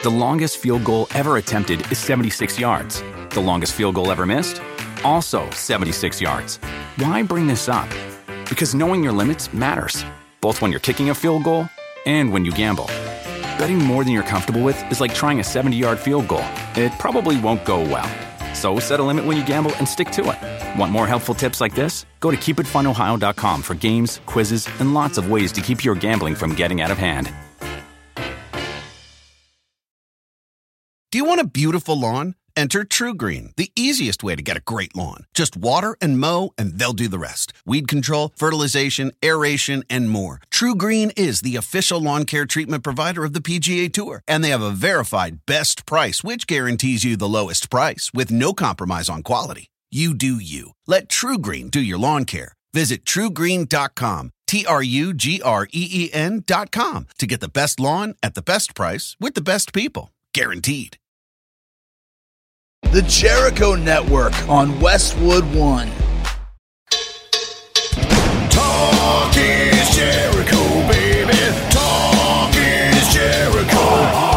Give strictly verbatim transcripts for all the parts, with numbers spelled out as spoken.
The longest field goal ever attempted is seventy-six yards. The longest field goal ever missed? Also seventy-six yards. Why bring this up? Because knowing your limits matters, both when you're kicking a field goal and when you gamble. Betting more than you're comfortable with is like trying a seventy-yard field goal. It probably won't go well. So set a limit when you gamble and stick to it. Want more helpful tips like this? Go to keep it fun ohio dot com for games, quizzes, and lots of ways to keep your gambling from getting out of hand. Do you want a beautiful lawn? Enter TruGreen, the easiest way to get a great lawn. Just water and mow, and they'll do the rest. Weed control, fertilization, aeration, and more. TruGreen is the official lawn care treatment provider of the P G A Tour, and they have a verified best price, which guarantees you the lowest price with no compromise on quality. You do you. Let TruGreen do your lawn care. Visit true green dot com, T R U G R E E N dot com, to get the best lawn at the best price with the best people. Guaranteed. The Jericho Network on Westwood One. Talk is Jericho, baby. Talk is Jericho.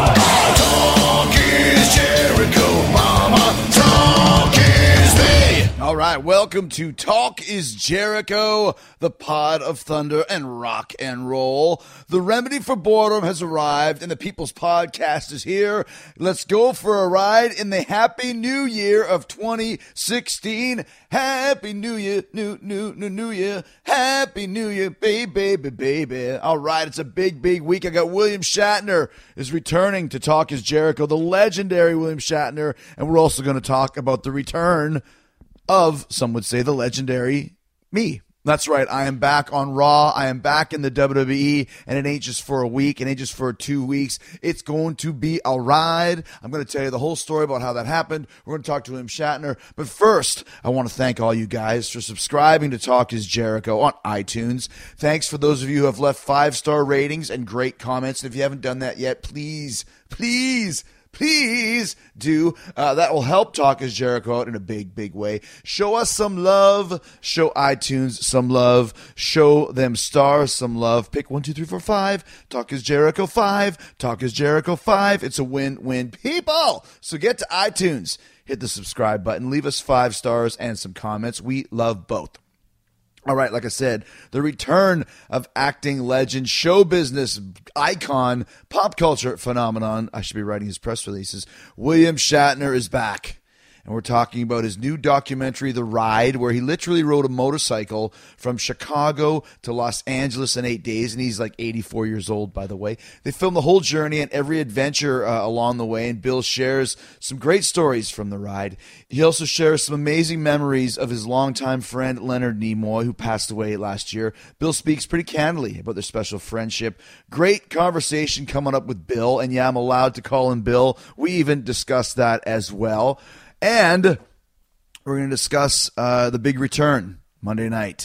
Talk is Jericho, mama. Talk is me. All right, welcome to Talk is Jericho, the pod of thunder and rock and roll. The remedy for boredom has arrived, and the People's Podcast is here. Let's go for a ride in the Happy New Year of twenty sixteen. Happy New Year, new, new, new, new year. Happy New Year, baby, baby, baby. All right, it's a big, big week. I got William Shatner is returning to Talk is Jericho, the legendary William Shatner, and we're also going to talk about the return of, some would say, the legendary me. That's right. I am back on Raw. I am back in the W W E, and it ain't just for a week. It ain't just for two weeks. It's going to be a ride. I'm going to tell you the whole story about how that happened. We're going to talk to William Shatner. But first, I want to thank all you guys for subscribing to Talk is Jericho on iTunes. Thanks for those of you who have left five-star ratings and great comments. And if you haven't done that yet, please, please, Please do. Uh, that will help Talk is Jericho out in a big, big way. Show us some love. Show iTunes some love. Show them stars some love. Pick one, two, three, four, five. Talk is Jericho five. Talk is Jericho five. It's a win-win, people. So get to iTunes. Hit the subscribe button. Leave us five stars and some comments. We love both. All right, like I said, the return of acting legend, show business icon, pop culture phenomenon. I should be writing his press releases. William Shatner is back. And we're talking about his new documentary, The Ride, where he literally rode a motorcycle from Chicago to Los Angeles in eight days. And he's like eighty-four years old, by the way. They filmed the whole journey and every adventure uh, along the way. And Bill shares some great stories from The Ride. He also shares some amazing memories of his longtime friend, Leonard Nimoy, who passed away last year. Bill speaks pretty candidly about their special friendship. Great conversation coming up with Bill. And yeah, I'm allowed to call him Bill. We even discussed that as well. And we're going to discuss uh, the big return Monday night.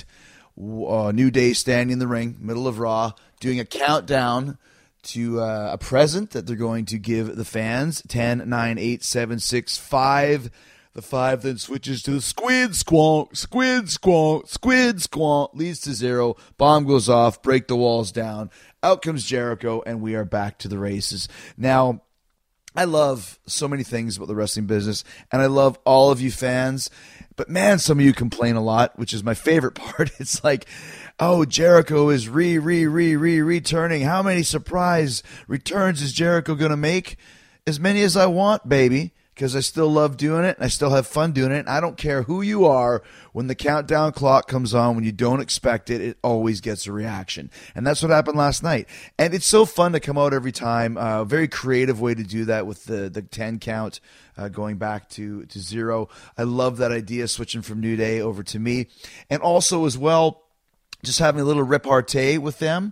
Uh, New Day standing in the ring, middle of Raw, doing a countdown to uh, a present that they're going to give the fans. ten, nine, eight, seven, six, five. The five then switches to squid squonk, squid squonk, squid squonk, leads to zero. Bomb goes off, break the walls down. Out comes Jericho, and we are back to the races. Now, I love so many things about the wrestling business, and I love all of you fans. But, man, some of you complain a lot, which is my favorite part. It's like, oh, Jericho is re, re, re, re, returning. How many surprise returns is Jericho going to make? As many as I want, baby, because I still love doing it, and I still have fun doing it. And I don't care who you are. When the countdown clock comes on, when you don't expect it, it always gets a reaction. And that's what happened last night. And it's so fun to come out every time. A uh, very creative way to do that with the, the ten count uh, going back to, to zero. I love that idea, switching from New Day over to me. And also as well, just having a little repartee with them.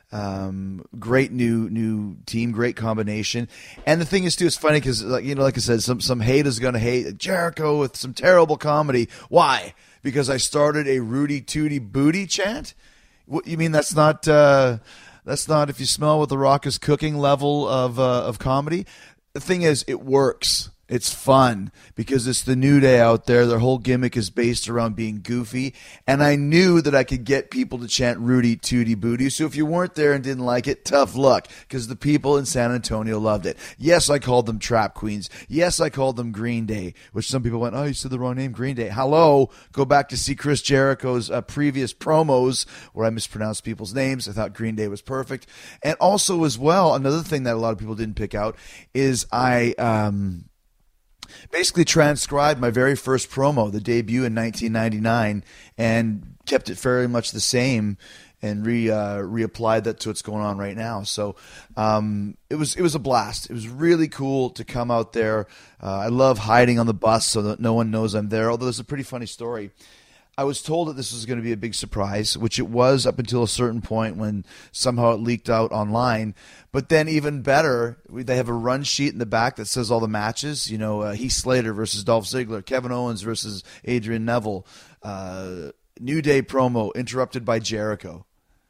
Um, great new new team, great combination. And the thing is, too, it's funny because, like, you know, like I said, some, some hate is going to hate Jericho with some terrible comedy. Why? Because I started a Rudy Tooty Booty chant? What, you mean that's not uh, that's not if you smell what the Rock is cooking level of uh, of comedy? The thing is, it works. It's fun because it's the New Day out there. Their whole gimmick is based around being goofy. And I knew that I could get people to chant Rudy Tooty Booty. So if you weren't there and didn't like it, tough luck, because the people in San Antonio loved it. Yes, I called them Trap Queens. Yes, I called them Green Day, which some people went, oh, you said the wrong name, Green Day. Hello. Go back to see Chris Jericho's uh, previous promos where I mispronounced people's names. I thought Green Day was perfect. And also as well, another thing that a lot of people didn't pick out is I... um basically transcribed my very first promo, the debut in nineteen ninety-nine, and kept it very much the same and re uh, reapplied that to what's going on right now. So um, it was it was a blast. It was really cool to come out there. Uh, I love hiding on the bus so that no one knows I'm there, although there's a pretty funny story. I was told that this was going to be a big surprise, which it was up until a certain point when somehow it leaked out online. But then even better, they have a run sheet in the back that says all the matches. You know, uh, Heath Slater versus Dolph Ziggler, Kevin Owens versus Adrian Neville, uh, New Day promo interrupted by Jericho.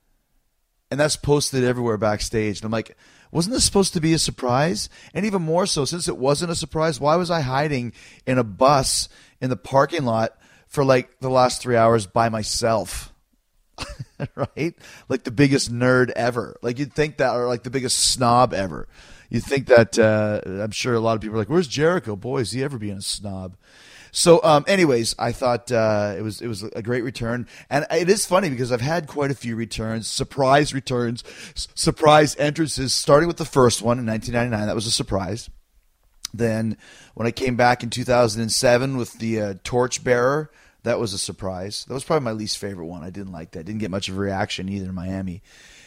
And that's posted everywhere backstage. And I'm like, wasn't this supposed to be a surprise? And even more so, since it wasn't a surprise, why was I hiding in a bus in the parking lot for like the last three hours by myself, right? Like the biggest nerd ever. Like you'd think that, or like the biggest snob ever. You'd think that, uh, I'm sure a lot of people are like, where's Jericho? Boy, is he ever being a snob. So um, anyways, I thought uh, it was it was a great return. And it is funny because I've had quite a few returns, surprise returns, s- surprise entrances, starting with the first one in nineteen ninety-nine. That was a surprise. Then when I came back in two thousand seven with the uh, Torchbearer, that was a surprise. That was probably my least favorite one. I didn't like that. Didn't get much of a reaction either in Miami.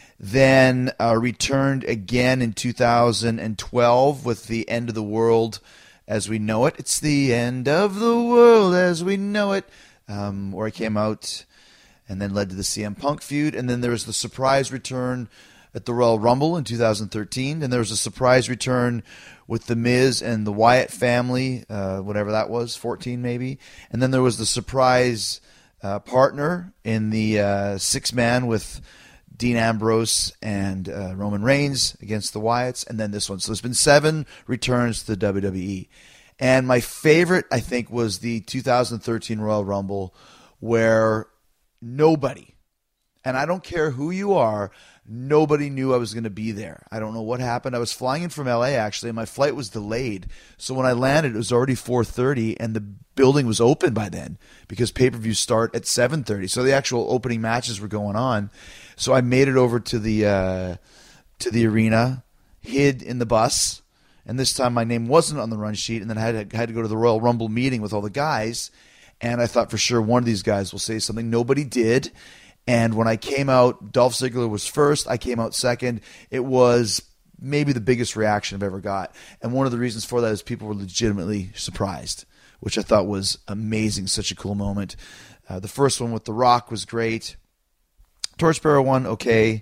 Then uh, returned again in two thousand twelve with the End of the World as We Know It. It's the end of the world as we know it, um, where I came out and then led to the C M Punk feud. And then there was the surprise return at the Royal Rumble in two thousand thirteen. And there was a surprise return with The Miz and the Wyatt family, uh, whatever that was, fourteen maybe. And then there was the surprise uh, partner in the uh, six-man with Dean Ambrose and uh, Roman Reigns against the Wyatts, and then this one. So there's been seven returns to the W W E. And my favorite, I think, was the two thousand thirteen Royal Rumble, where nobody, and I don't care who you are, nobody knew I was going to be there. I don't know what happened. I was flying in from L A, actually, and my flight was delayed. So when I landed, it was already four thirty, and the building was open by then because pay-per-views start at seven thirty. So the actual opening matches were going on. So I made it over to the uh, to the arena, hid in the bus, and this time my name wasn't on the run sheet, and then I had to, had to go to the Royal Rumble meeting with all the guys, and I thought for sure one of these guys will say something. Nobody did. And when I came out, Dolph Ziggler was first. I came out second. It was maybe the biggest reaction I've ever got. And one of the reasons for that is people were legitimately surprised, which I thought was amazing. Such a cool moment. Uh, the first one with The Rock was great. Torchbearer one, okay.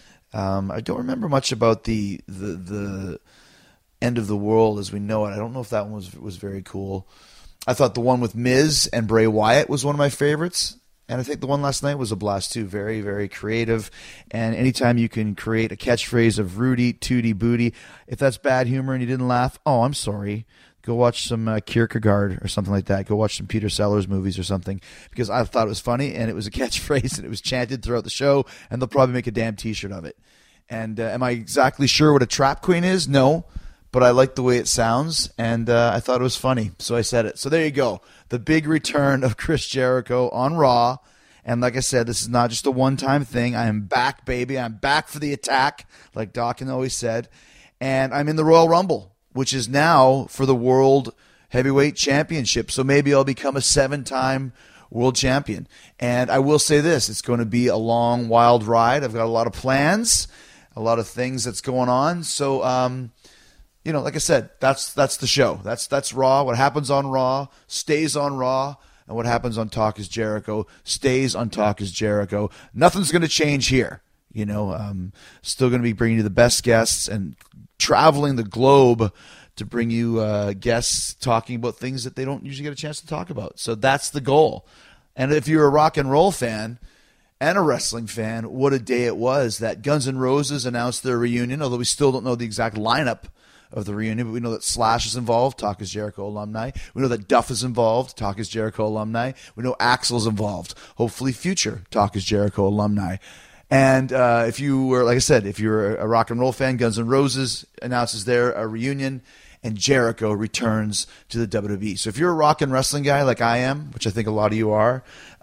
Um, I don't remember much about the, the the End of the World as we know it. I don't know if that one was was very cool. I thought the one with Miz and Bray Wyatt was one of my favorites. And I think the one last night was a blast too. Very, very creative. And anytime you can create a catchphrase of Rudy, Tooty, Booty, if that's bad humor and you didn't laugh, oh, I'm sorry. Go watch some uh, Kierkegaard or something like that. Go watch some Peter Sellers movies or something, because I thought it was funny and it was a catchphrase and it was chanted throughout the show, and they'll probably make a damn T-shirt of it. And uh, am I exactly sure what a trap queen is? No. But I like the way it sounds, and uh, I thought it was funny, so I said it. So there you go. The big return of Chris Jericho on Raw. And like I said, this is not just a one-time thing. I am back, baby. I'm back for the attack, like Dawkins always said. And I'm in the Royal Rumble, which is now for the World Heavyweight Championship. So maybe I'll become a seven-time world champion. And I will say this, it's going to be a long, wild ride. I've got a lot of plans, a lot of things that's going on. So, um... you know, like I said, that's that's the show. That's that's Raw. What happens on Raw stays on Raw, and what happens on Talk is Jericho stays on Talk is Jericho. Nothing's going to change here. You know, um, still going to be bringing you the best guests and traveling the globe to bring you uh, guests talking about things that they don't usually get a chance to talk about. So that's the goal. And if you're a rock and roll fan and a wrestling fan, what a day it was that Guns N' Roses announced their reunion, although we still don't know the exact lineup of the reunion, but we know that Slash is involved, Talk is Jericho alumni. We know that Duff is involved, Talk is Jericho alumni. We know Axl's involved, hopefully future Talk is Jericho alumni. And uh, if you were, like I said, if you're a rock and roll fan, Guns N' Roses announces their a reunion, and Jericho returns to the W W E. So if you're a rock and wrestling guy like I am, which I think a lot of you are,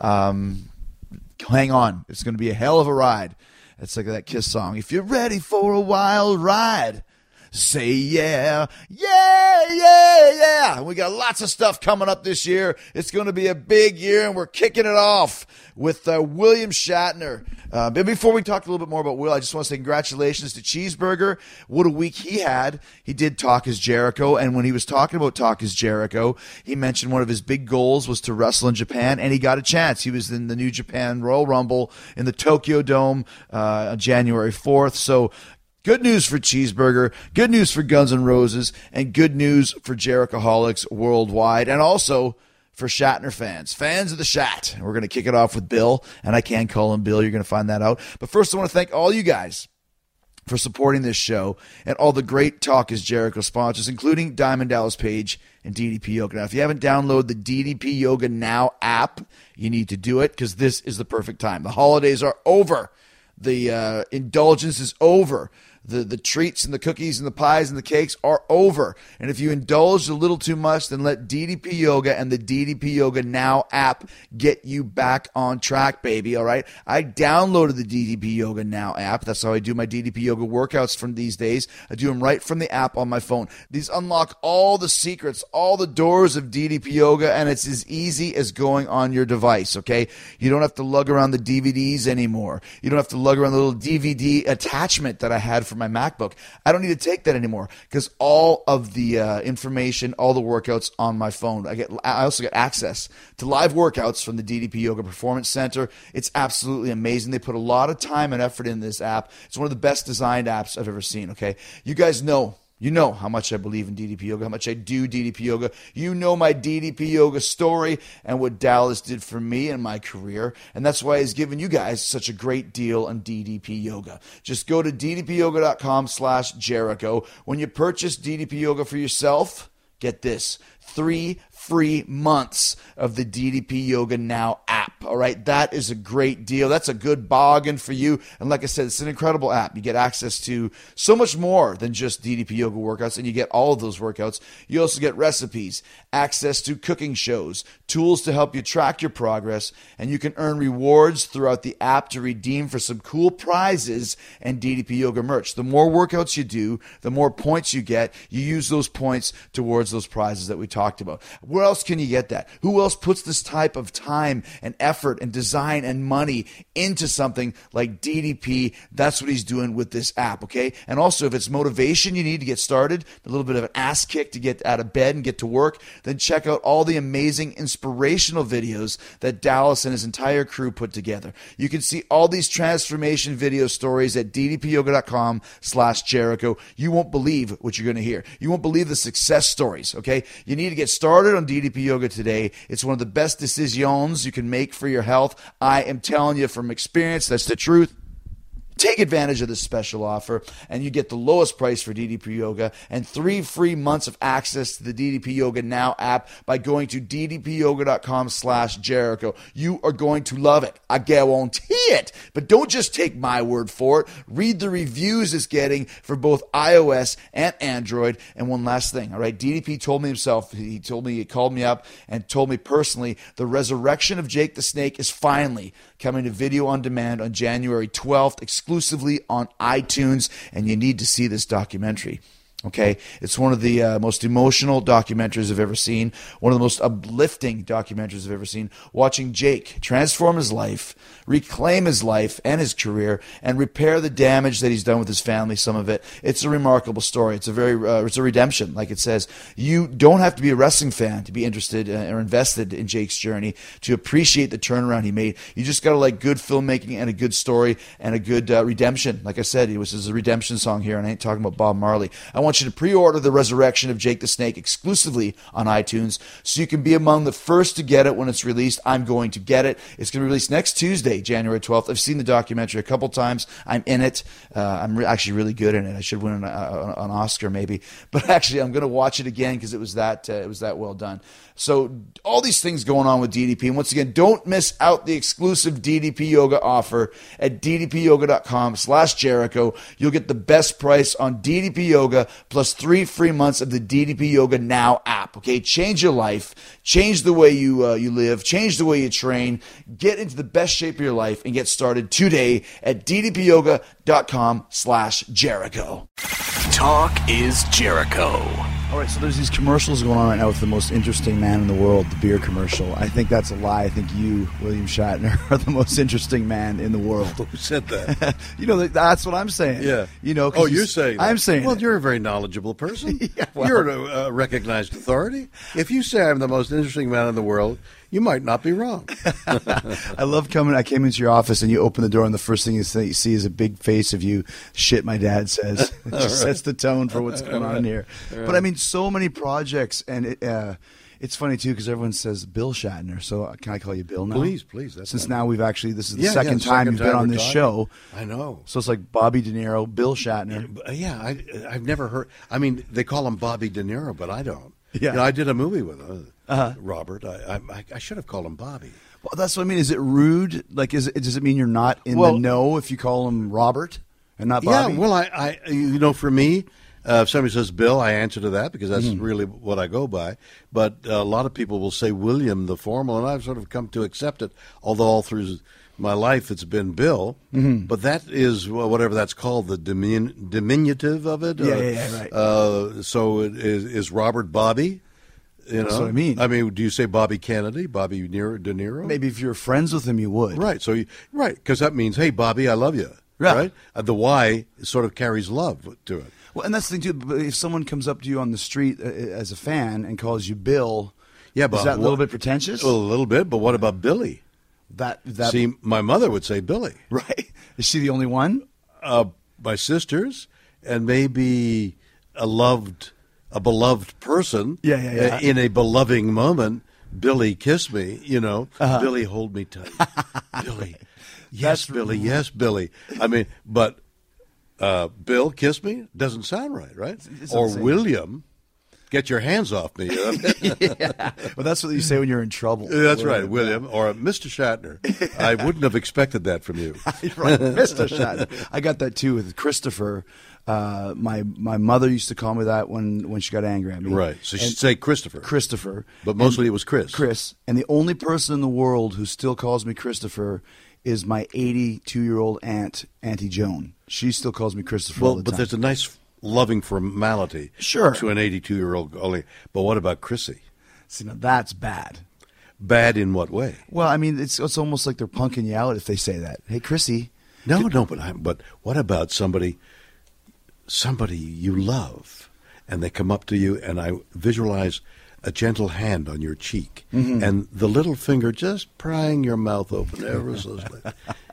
um, hang on. It's going to be a hell of a ride. It's like that Kiss song. If you're ready for a wild ride, say yeah, yeah, yeah, yeah. We got lots of stuff coming up this year. It's going to be a big year, and we're kicking it off with uh, William Shatner. Uh, but before we talk a little bit more about Will, I just want to say congratulations to Cheeseburger. What a week he had. He did Talk is Jericho, and when he was talking about Talk is Jericho, he mentioned one of his big goals was to wrestle in Japan, and he got a chance. He was in the New Japan Royal Rumble in the Tokyo Dome uh, on January fourth. So good news for Cheeseburger, good news for Guns N' Roses, and good news for Jerichoholics worldwide, and also for Shatner fans, fans of the Shat. We're going to kick it off with Bill, and I can call him Bill. You're going to find that out. But first, I want to thank all you guys for supporting this show and all the great Talk is Jericho sponsors, including Diamond Dallas Page and D D P Yoga. Now, if you haven't downloaded the D D P Yoga Now app, you need to do it because this is the perfect time. The holidays are over. The uh, indulgence is over. The the treats and the cookies and the pies and the cakes are over. And if you indulge a little too much, then let D D P Yoga and the D D P Yoga Now app get you back on track, baby, all right? I downloaded the D D P Yoga Now app. That's how I do my D D P Yoga workouts from these days. I do them right from the app on my phone. These unlock all the secrets, all the doors of D D P Yoga, and it's as easy as going on your device, okay? You don't have to lug around the D V Ds anymore. You don't have to lug around the little D V D attachment that I had for my MacBook. I don't need to take that anymore because all of the uh, information, all the workouts on my phone. I get. I also get access to live workouts from the D D P Yoga Performance Center. It's absolutely amazing. They put a lot of time and effort in this app. It's one of the best designed apps I've ever seen, okay? You guys know You know how much I believe in D D P Yoga, how much I do D D P Yoga. You know my D D P Yoga story and what Dallas did for me in my career. And that's why he's given you guys such a great deal on D D P Yoga. Just go to ddpyoga.com slash Jericho. When you purchase D D P Yoga for yourself, get this, three free months of the D D P Yoga Now app. All right, that is a great deal. That's a good bargain for you. And like I said, it's an incredible app. You get access to so much more than just D D P Yoga workouts, and you get all of those workouts. You also get recipes, access to cooking shows, tools to help you track your progress, and you can earn rewards throughout the app to redeem for some cool prizes and D D P Yoga merch. The more workouts you do, the more points you get. You use those points towards those prizes that we talked about. Where else can you get that? Who else puts this type of time and effort and design and money into something like D D P? That's what he's doing with this app, okay? And also, if it's motivation you need to get started, a little bit of an ass kick to get out of bed and get to work, then check out all the amazing inspirational videos that Dallas and his entire crew put together. You can see all these transformation video stories at ddpyoga.com slash Jericho. You won't believe what you're going to hear. You won't believe the success stories, okay? You need to get started on D D P Yoga today. It's one of the best decisions you can make for your health. I am telling you from experience, that's the truth. Take advantage of this special offer, and you get the lowest price for D D P Yoga and three free months of access to the D D P Yoga Now app by going to ddpyoga.com slash Jericho. You are going to love it. I guarantee it. But don't just take my word for it. Read the reviews it's getting for both iOS and Android. And one last thing, all right? D D P told me himself, he told me, he called me up and told me personally, the resurrection of Jake the Snake is finally coming to video on demand on January twelfth, exclusively on iTunes, and you need to see this documentary. Okay, it's one of the uh, most emotional documentaries I've ever seen, one of the most uplifting documentaries I've ever seen. Watching Jake transform his life, reclaim his life and his career, and repair the damage that he's done with his family, some of it. It's a remarkable story. It's a very, uh, it's a redemption, like it says. You don't have to be a wrestling fan to be interested uh, or invested in Jake's journey to appreciate the turnaround he made. You just got to like good filmmaking and a good story and a good uh, redemption. Like I said, it was a redemption song here, and I ain't talking about Bob Marley. I want want you to pre-order The Resurrection of Jake the Snake exclusively on iTunes so you can be among the first to get it when it's released. I'm going to get it. It's going to be released next Tuesday, January twelfth. I've seen the documentary a couple times. I'm in it. Uh, I'm re- actually really good in it. I should win an, uh, an Oscar maybe. But actually, I'm going to watch it again because it was that uh, it was that well done. So all these things going on with D D P. And once again, don't miss out the exclusive D D P Yoga offer at ddpyoga.com slash Jericho. You'll get the best price on D D P Yoga plus three free months of the D D P Yoga Now app. Okay, change your life, change the way you uh, you live, change the way you train, get into the best shape of your life, and get started today at ddpyoga.com slash Jericho. Talk is Jericho. All right, so there's these commercials going on right now with the most interesting man in the world, the beer commercial. I think that's a lie. I think you, William Shatner, are the most interesting man in the world. Who said that? You know, that's what I'm saying. Yeah. You know. Oh, you're saying that. I'm saying Well, it. you're a very knowledgeable person. Yeah, well. You're a, a recognized authority. If you say I'm the most interesting man in the world, you might not be wrong. I love coming. I came into your office and you open the door, and the first thing you see, you see is a big face of you. Shit, my dad says. It just right. sets the tone for what's going on here. Right. But I mean, so many projects, and it, uh, it's funny too because everyone says Bill Shatner. So can I call you Bill now? Please, please. That's Since not... now we've actually this is the yeah, second yeah, time second you've time been on we're this talking. show. I know. So it's like Bobby De Niro, Bill Shatner. Yeah, I, I've never heard. I mean, they call him Bobby De Niro, but I don't. Yeah. You know, I did a movie with him, uh-huh. Robert. I, I I should have called him Bobby. Well, that's what I mean. Is it rude? Like, is it, does it mean you're not in well, the know if you call him Robert and not Bobby? Yeah. Well, I, I you know, for me, uh, if somebody says Bill, I answer to that because that's mm-hmm. really what I go by. But uh, a lot of people will say William, the formal, and I've sort of come to accept it. Although all through my life it's been Bill, mm-hmm. but that is well, whatever that's called, the dimin- diminutive of it. Yeah, uh, yeah, yeah, right. Uh, so it is, is Robert Bobby? You know? That's what I mean. I mean, do you say Bobby Kennedy, Bobby De Niro? Maybe if you're friends with him, you would. Right. So, you, right, because that means, hey, Bobby, I love you. Yeah. Right. Uh, the Y sort of carries love to it. Well, and that's the thing too. But if someone comes up to you on the street uh, as a fan and calls you Bill, yeah, but is that a what, little bit pretentious? A little bit. But what about Billy? That that. See, my mother would say Billy. Right. Is she the only one? Uh, my sisters, and maybe a loved. A beloved person, yeah, yeah, yeah. Uh, in a beloving moment, Billy, kiss me, you know, uh-huh. Billy, hold me tight. Billy, yes, That's Billy, yes, Billy. I mean, but uh, Bill, kiss me, doesn't sound right, right? It's or insane. William, get your hands off me. You know? Yeah. Well, that's what you say when you're in trouble. That's William. Right, William, or Mister Shatner. I wouldn't have expected that from you. Right, Mister Shatner. I got that too with Christopher. Uh, my my mother used to call me that when, when she got angry at me. Right. So she'd say Christopher. Christopher. But mostly and it was Chris. Chris. And the only person in the world who still calls me Christopher is my eighty-two-year-old aunt, Auntie Joan. She still calls me Christopher well, all the but time. there's a nice loving formality sure. to an eighty-two-year-old only. But what about Chrissy? See, now that's bad. Bad in what way? Well, I mean, it's it's almost like they're punking you out if they say that. Hey, Chrissy. No, no, but I, but what about somebody... somebody you love, and they come up to you, and I visualize a gentle hand on your cheek, mm-hmm. and the little finger just prying your mouth open ever so slightly,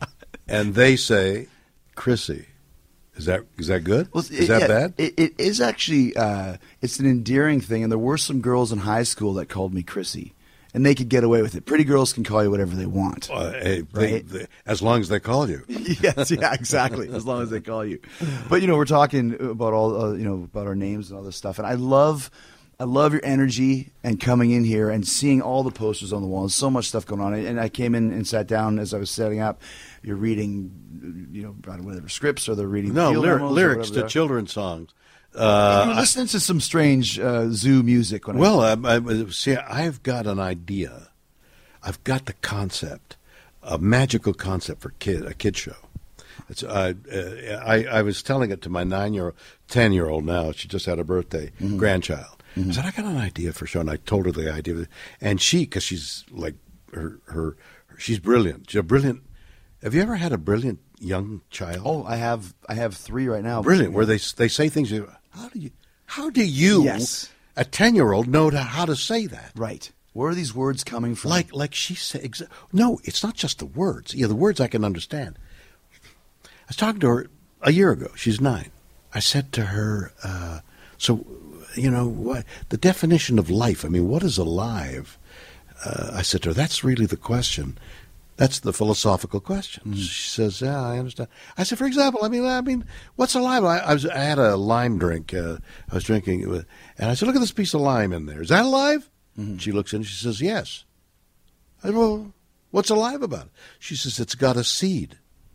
and they say, "Chrissy, is that is that good? Well, is that yeah, bad?" It, it is actually. Uh, it's an endearing thing, and there were some girls in high school that called me Chrissy. And they could get away with it. Pretty girls can call you whatever they want. Uh, hey, right? they, they, as long as they call you. Yes, yeah, exactly. As long as they call you. But, you know, we're talking about all, uh, you know, about our names and all this stuff. And I love, I love your energy and coming in here and seeing all the posters on the wall. There's so much stuff going on. And I came in and sat down as I was setting up. You're reading, you know, whatever scripts or they're reading no lyric, lyrics to children's songs. Uh, you were listening to some strange uh, zoo music. When well, I, I, I, see, I've got an idea. I've got the concept, a magical concept for kid a kid show. It's, uh, uh, I, I was telling it to my nine-year-old, ten-year-old now. She just had a birthday, mm-hmm. grandchild. Mm-hmm. I said, I got an idea for a show, and I told her the idea. And she, because she's like, her, her, she's brilliant. She's a brilliant. Have you ever had a brilliant young child? Oh, I have. I have three right now. Brilliant, where they they say things. How do you? How do you, yes. a ten-year-old, know to, how to say that? Right. Where are these words coming from? Like, like she said. Exa- no, it's not just the words. Yeah, the words I can understand. I was talking to her a year ago. She's nine. I said to her, uh, So, you know, what, the definition of life, I mean, what is alive? Uh, I said to her, that's really the question. That's the philosophical question. Mm. She says, yeah, I understand. I said, for example, I mean, I mean, what's alive? I, I, was, I had a lime drink. Uh, I was drinking, and I said, look at this piece of lime in there. Is that alive? Mm-hmm. She looks in and she says, yes. I said, well, what's alive about it? She says, it's got a seed.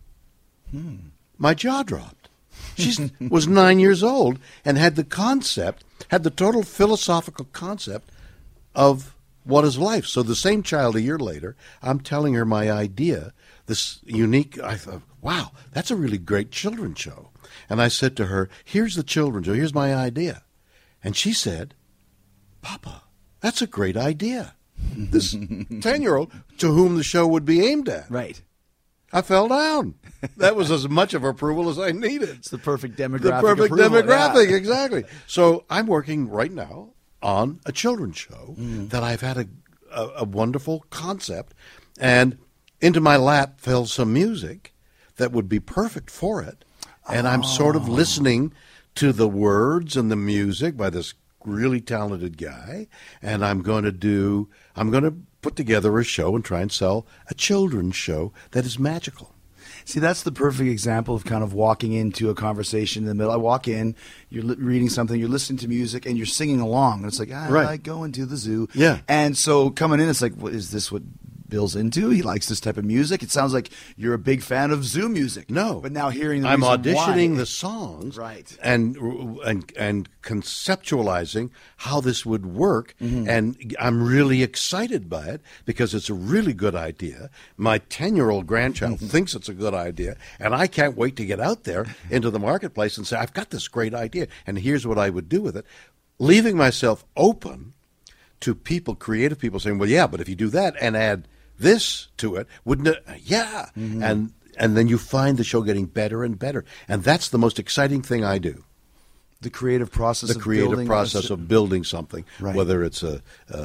Hmm. My jaw dropped. She was nine years old and had the concept, had the total philosophical concept of what is life? So the same child a year later, I'm telling her my idea, this unique, I thought, wow, that's a really great children's show. And I said to her, here's the children's show, here's my idea. And she said, Papa, that's a great idea. This ten-year-old to whom the show would be aimed at. Right. I fell down. That was as much of approval as I needed. It's the perfect demographic. The perfect approval, demographic, yeah. Exactly. So I'm working right now on a children's show mm. that I've had a, a, a wonderful concept, and into my lap fell some music that would be perfect for it, and oh. I'm sort of listening to the words and the music by this really talented guy, and I'm going to do, I'm going to put together a show and try and sell a children's show that is magical. See, that's the perfect example of kind of walking into a conversation in the middle. I walk in, you're li- reading something, you're listening to music, and you're singing along. And it's like, I right. like going to the zoo. Yeah. And so coming in, it's like, what, is this what Bill's into? He likes this type of music. It sounds like you're a big fan of zoo music. No. But now hearing the I'm reason auditioning why. the songs. Right. And, and, and conceptualizing how this would work. Mm-hmm. And I'm really excited by it because it's a really good idea. My ten-year-old grandchild thinks it's a good idea. And I can't wait to get out there into the marketplace and say, I've got this great idea. And here's what I would do with it. Leaving myself open to people, creative people saying, well, yeah, but if you do that and add this to it, wouldn't it? Yeah. Mm-hmm. And and then you find the show getting better and better. And that's the most exciting thing I do. The creative process the of creative building process a, of building something, right. whether it's a, a,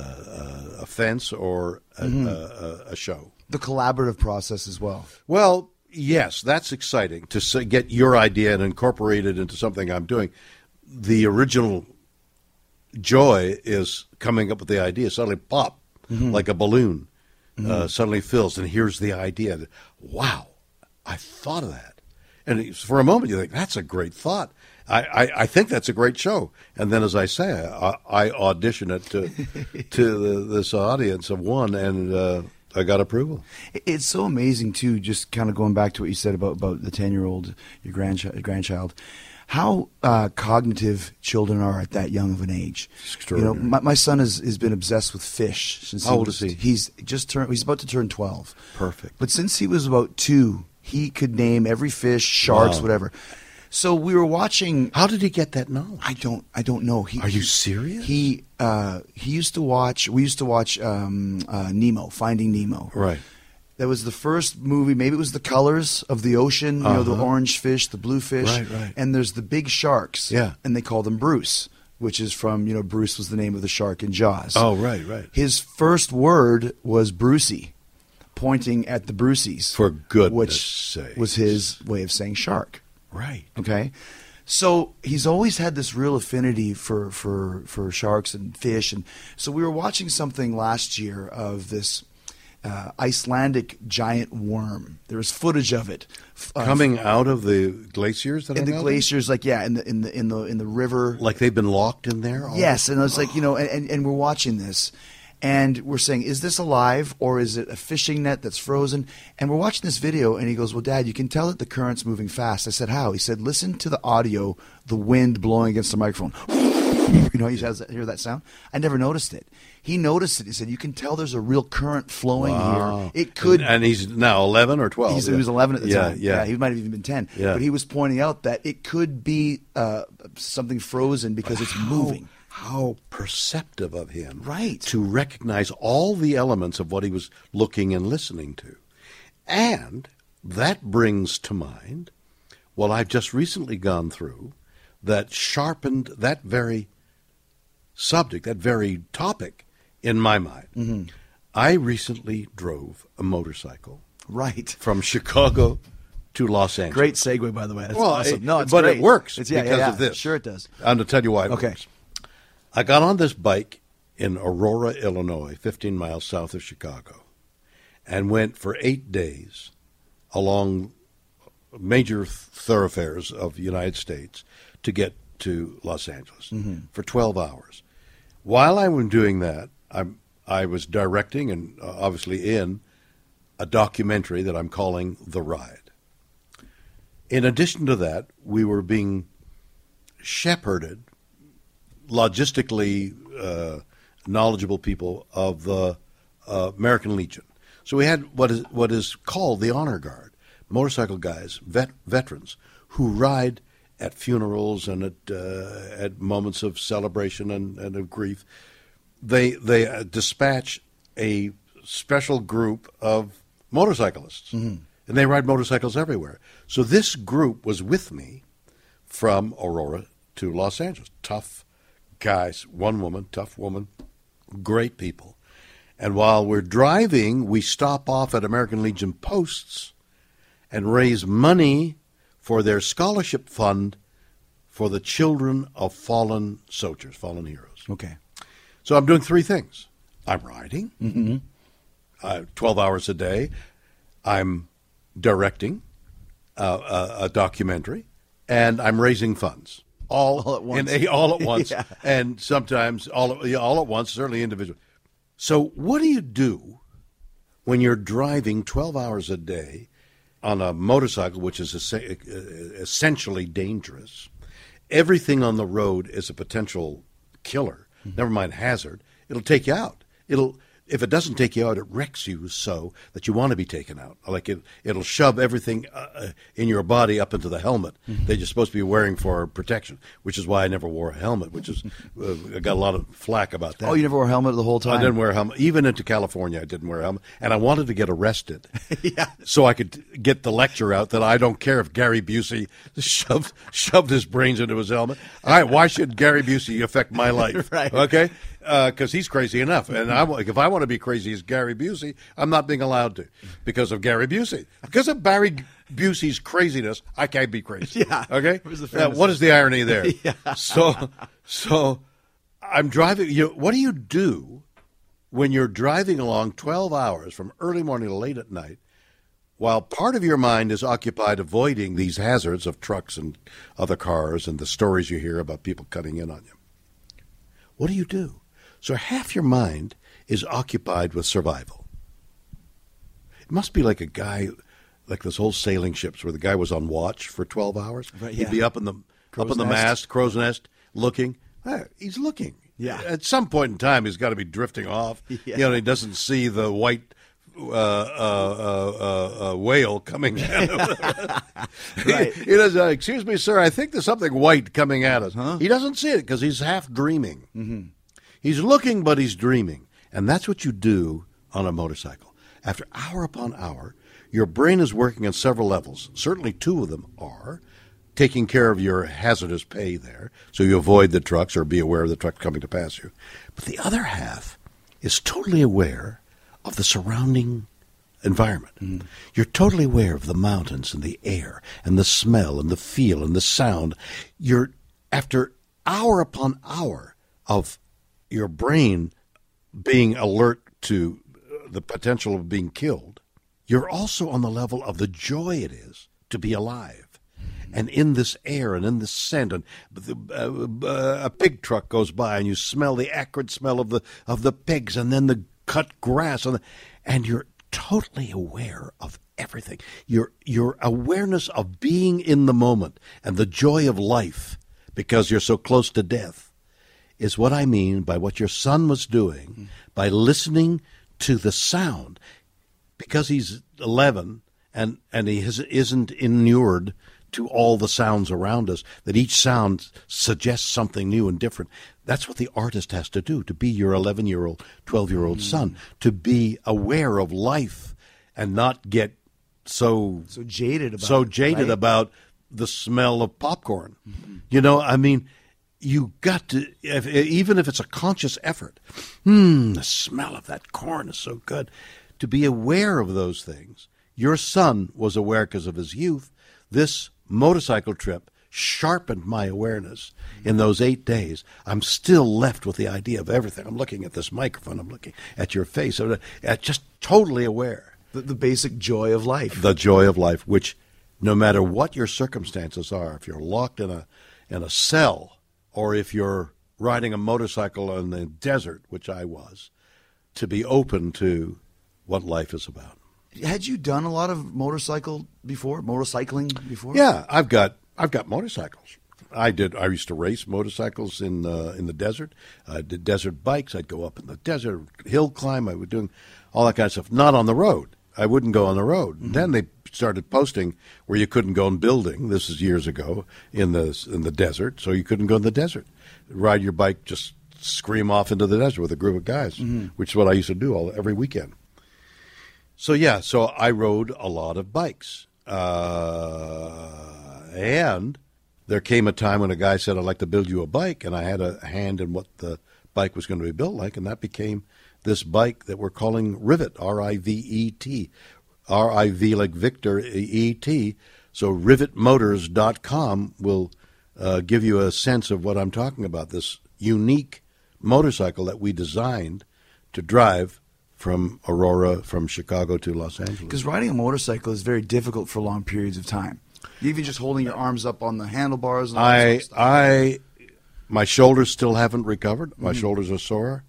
a, a fence or a, mm-hmm. a, a show. The collaborative process as well. Well, yes, that's exciting to say, get your idea and incorporate it into something I'm doing. The original joy is coming up with the idea, suddenly pop, mm-hmm. like a balloon. Mm-hmm. Uh, suddenly fills, and here's the idea. That, wow, I thought of that. And it's, for a moment, you think, that's a great thought. I, I, I think that's a great show. And then, as I say, I, I audition it to to the, this audience of one, and uh, I got approval. It's so amazing, too, just kind of going back to what you said about, about the ten-year-old, your grandchild, grandchild. How uh, cognitive children are at that young of an age. Extraordinary. You know, my, my son has, has been obsessed with fish since. How he old was, is he? He's just turned. He's about to turn twelve. Perfect. But since he was about two, he could name every fish, sharks, wow. whatever. So we were watching. How did he get that knowledge? I don't. I don't know. He, Are you serious? He uh, he used to watch. We used to watch um, uh, Nemo, Finding Nemo. Right. That was the first movie. Maybe it was the colors of the ocean. You uh-huh. know, the orange fish, the blue fish. Right, right. And there's the big sharks. Yeah. And they call them Bruce, which is from, you know, Bruce was the name of the shark in Jaws. Oh, right, right. His first word was Brucey, pointing at the Bruceys. For goodness which sakes. was his way of saying shark. Right. Okay. So he's always had this real affinity for, for, for sharks and fish. And so we were watching something last year of this Uh, Icelandic giant worm. There was footage of it uh, coming out of the glaciers. That in I the know glaciers, like yeah, in the in the in the in the river. like they've been locked in there. All yes, and I was like, you know, and, and we're watching this, and we're saying, is this alive or is it a fishing net that's frozen? And we're watching this video, and he goes, well, Dad, you can tell that the current's moving fast. I said, how? He said, listen to the audio, the wind blowing against the microphone. You know, he has that, hear that sound? I never noticed it. He noticed it. He said, you can tell there's a real current flowing Wow. here. It could. And, and he's now eleven or twelve. He's, yeah. He was eleven at the yeah, time. Yeah, He might have even been ten. Yeah. But he was pointing out that it could be uh, something frozen because it's How- moving. How perceptive of him. Right. To recognize all the elements of what he was looking and listening to. And that brings to mind what I've just recently gone through that sharpened that very subject, that very topic in my mind. Mm-hmm. I recently drove a motorcycle Right. from Chicago to Los Angeles. Great segue, by the way. That's Well, awesome. it- no, it's but great. it works It's, yeah, because yeah, yeah. of this. Sure, it does. I'm going to tell you why it Okay. works. I got on this bike in Aurora, Illinois, fifteen miles south of Chicago, and went for eight days along major thoroughfares of the United States to get to Los Angeles Mm-hmm. for twelve hours. While I was doing that, I'm, I was directing and uh, obviously in a documentary that I'm calling The Ride. In addition to that, we were being shepherded, logistically uh, knowledgeable people of the uh, American Legion. So we had what is what is called the Honor Guard, motorcycle guys, vet, veterans, who ride at funerals and at uh, at moments of celebration and, and of grief. They they uh, dispatch a special group of motorcyclists, and they ride motorcycles everywhere. So this group was with me from Aurora to Los Angeles. Tough guys, one woman, tough woman, great people. And while we're driving, we stop off at American Legion posts and raise money for their scholarship fund for the children of fallen soldiers, fallen heroes. Okay. So I'm doing three things. I'm riding, Mm-hmm. uh, twelve hours a day. I'm directing uh, a, a documentary, and I'm raising funds. All, All at once. In a, all at once. Yeah. And sometimes all, at- yeah, all at once, certainly individually. So what do you do when you're driving twelve hours a day on a motorcycle, which is es- essentially dangerous? Everything on the road is a potential killer, never mind hazard. It'll take you out. It'll if it doesn't take you out, it wrecks you so that you want to be taken out. Like it, it'll shove everything uh, in your body up into the helmet that you're supposed to be wearing for protection, which is why I never wore a helmet, which is uh, I got a lot of flack about that. Oh, you never wore a helmet the whole time? I didn't wear a helmet. Even into California, I didn't wear a helmet. And I wanted to get arrested Yeah. so I could get the lecture out that I don't care if Gary Busey shoved, shoved his brains into his helmet. All right, why should Gary Busey affect my life? Right. Okay? Because uh, he's crazy enough. And I, like, if I want to be crazy as Gary Busey, I'm not being allowed to because of Gary Busey. Because of Barry Busey's craziness, I can't be crazy. Yeah. Okay? Where's the Yeah, fairness? what is the irony there? Yeah. So, so I'm driving. You, what do you do when you're driving along twelve hours from early morning to late at night while part of your mind is occupied avoiding these hazards of trucks and other cars and the stories you hear about people cutting in on you? What do you do? So half your mind is occupied with survival. It must be like a guy, like those old sailing ships where the guy was on watch for twelve hours. Right, He'd yeah. be up in the Crow's up in the nest. mast, crow's nest, looking. Eh, he's looking. Yeah. At some point in time, he's got to be drifting off. Yeah. You know, he doesn't see the white uh, uh, uh, uh, uh, whale coming at him. Right. He, he does. Uh, Excuse me, sir. I think there's something white coming at us. He doesn't see it because he's half dreaming. Mm-hmm. He's looking, but he's dreaming, and that's what you do on a motorcycle. After hour upon hour, your brain is working on several levels. Certainly, two of them are taking care of your hazardous pay there, so you avoid the trucks or be aware of the truck coming to pass you. But the other half is totally aware of the surrounding environment. Mm. You're totally aware of the mountains and the air and the smell and the feel and the sound. You're, after hour upon hour of your brain being alert to the potential of being killed, you're also on the level of the joy it is to be alive. And in this air and in this scent, and uh, uh, a pig truck goes by, and you smell the acrid smell of the of the pigs, and then the cut grass, and, the, and you're totally aware of everything. Your your awareness of being in the moment and the joy of life, because you're so close to death, is what I mean by what your son was doing mm-hmm. by listening to the sound, because he's eleven and and he has, isn't inured to all the sounds around us, that each sound suggests something new and different. That's what the artist has to do, to be your eleven-year-old, twelve-year-old mm. son, to be aware of life and not get so so jaded about so it, jaded right? about the smell of popcorn. Mm-hmm. You know, I mean, you got to, if, even if it's a conscious effort, hmm, the smell of that corn is so good. To be aware of those things your son was aware because of his youth. This motorcycle trip sharpened my awareness in those eight days. I'm still left with the idea of everything. I'm looking at this microphone. I'm looking at your face. I'm just totally aware. The, the basic joy of life. The joy of life, which no matter what your circumstances are, if you're locked in a in a cell or if you're riding a motorcycle in the desert, which I was, to be open to what life is about. Had you done a lot of motorcycle before, motorcycling before? Yeah, I've got I've got motorcycles. I did. I used to race motorcycles in uh, in the desert. I did desert bikes. I'd go up in the desert, hill climb. I was doing all that kind of stuff. Not on the road. I wouldn't go on the road. Mm-hmm. Then they started posting where you couldn't go in building. This is years ago in the in the desert, so you couldn't go in the desert. Ride your bike, just scream off into the desert with a group of guys, mm-hmm. which is what I used to do all every weekend. So yeah, so I rode a lot of bikes, uh, and there came a time when a guy said, "I'd like to build you a bike," and I had a hand in what the bike was going to be built like, and that became this bike that we're calling Rivet, R I V E T, R I V like Victor, E T. So rivet motors dot com will uh, give you a sense of what I'm talking about, this unique motorcycle that we designed to drive from Aurora, from Chicago to Los Angeles. Because riding a motorcycle is very difficult for long periods of time. Even just holding your arms up on the handlebars. And all I, that sort of stuff. I, my shoulders still haven't recovered. My Mm-hmm. shoulders are sore.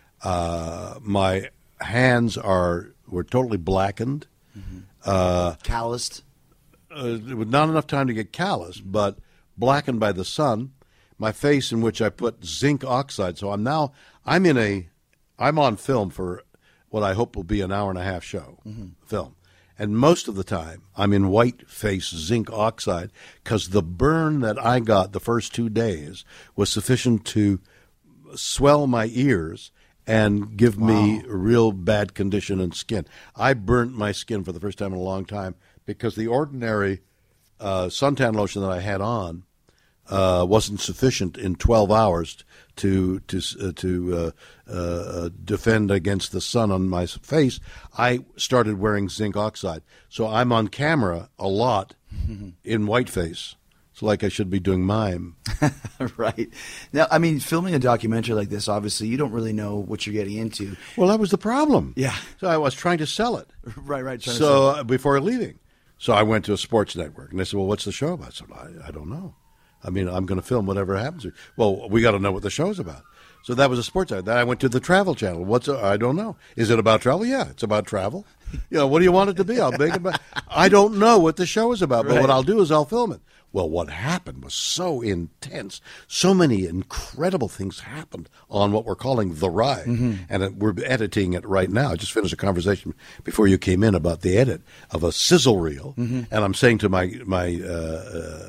Uh, my hands are were totally blackened. Mm-hmm. Uh, Calloused. uh, with not enough time to get calloused, but blackened by the sun. My face, in which I put zinc oxide. So I'm now I'm in a I'm on film for what I hope will be an hour and a half show mm-hmm. film. And most of the time, I'm in white face zinc oxide because the burn that I got the first two days was sufficient to swell my ears and give wow. me a real bad condition in skin. I burnt my skin for the first time in a long time because the ordinary uh, suntan lotion that I had on uh, wasn't sufficient in twelve hours to to uh, to uh, uh, defend against the sun on my face. I started wearing zinc oxide, so I'm on camera a lot in whiteface. It's like I should be doing mime. Right. Now, I mean, filming a documentary like this, obviously, you don't really know what you're getting into. Well, that was the problem. Yeah. So I was trying to sell it. Right, right. Trying so to sell it. Uh, before leaving, so I went to a sports network, and they said, "Well, what's the show about?" I said, "I, I don't know. I mean, I'm going to film whatever happens." Well, we got to know what the show's about. So that was a sports network. Then I went to the Travel Channel. What's a, I don't know. Is it about travel? Yeah, it's about travel. You know, what do you want it to be? I'll make it about. I don't know what the show is about, but Right. what I'll do is I'll film it. Well, what happened was so intense. So many incredible things happened on what we're calling The Ride. Mm-hmm. And it, we're editing it right now. I just finished a conversation before you came in about the edit of a sizzle reel. Mm-hmm. And I'm saying to my, my uh,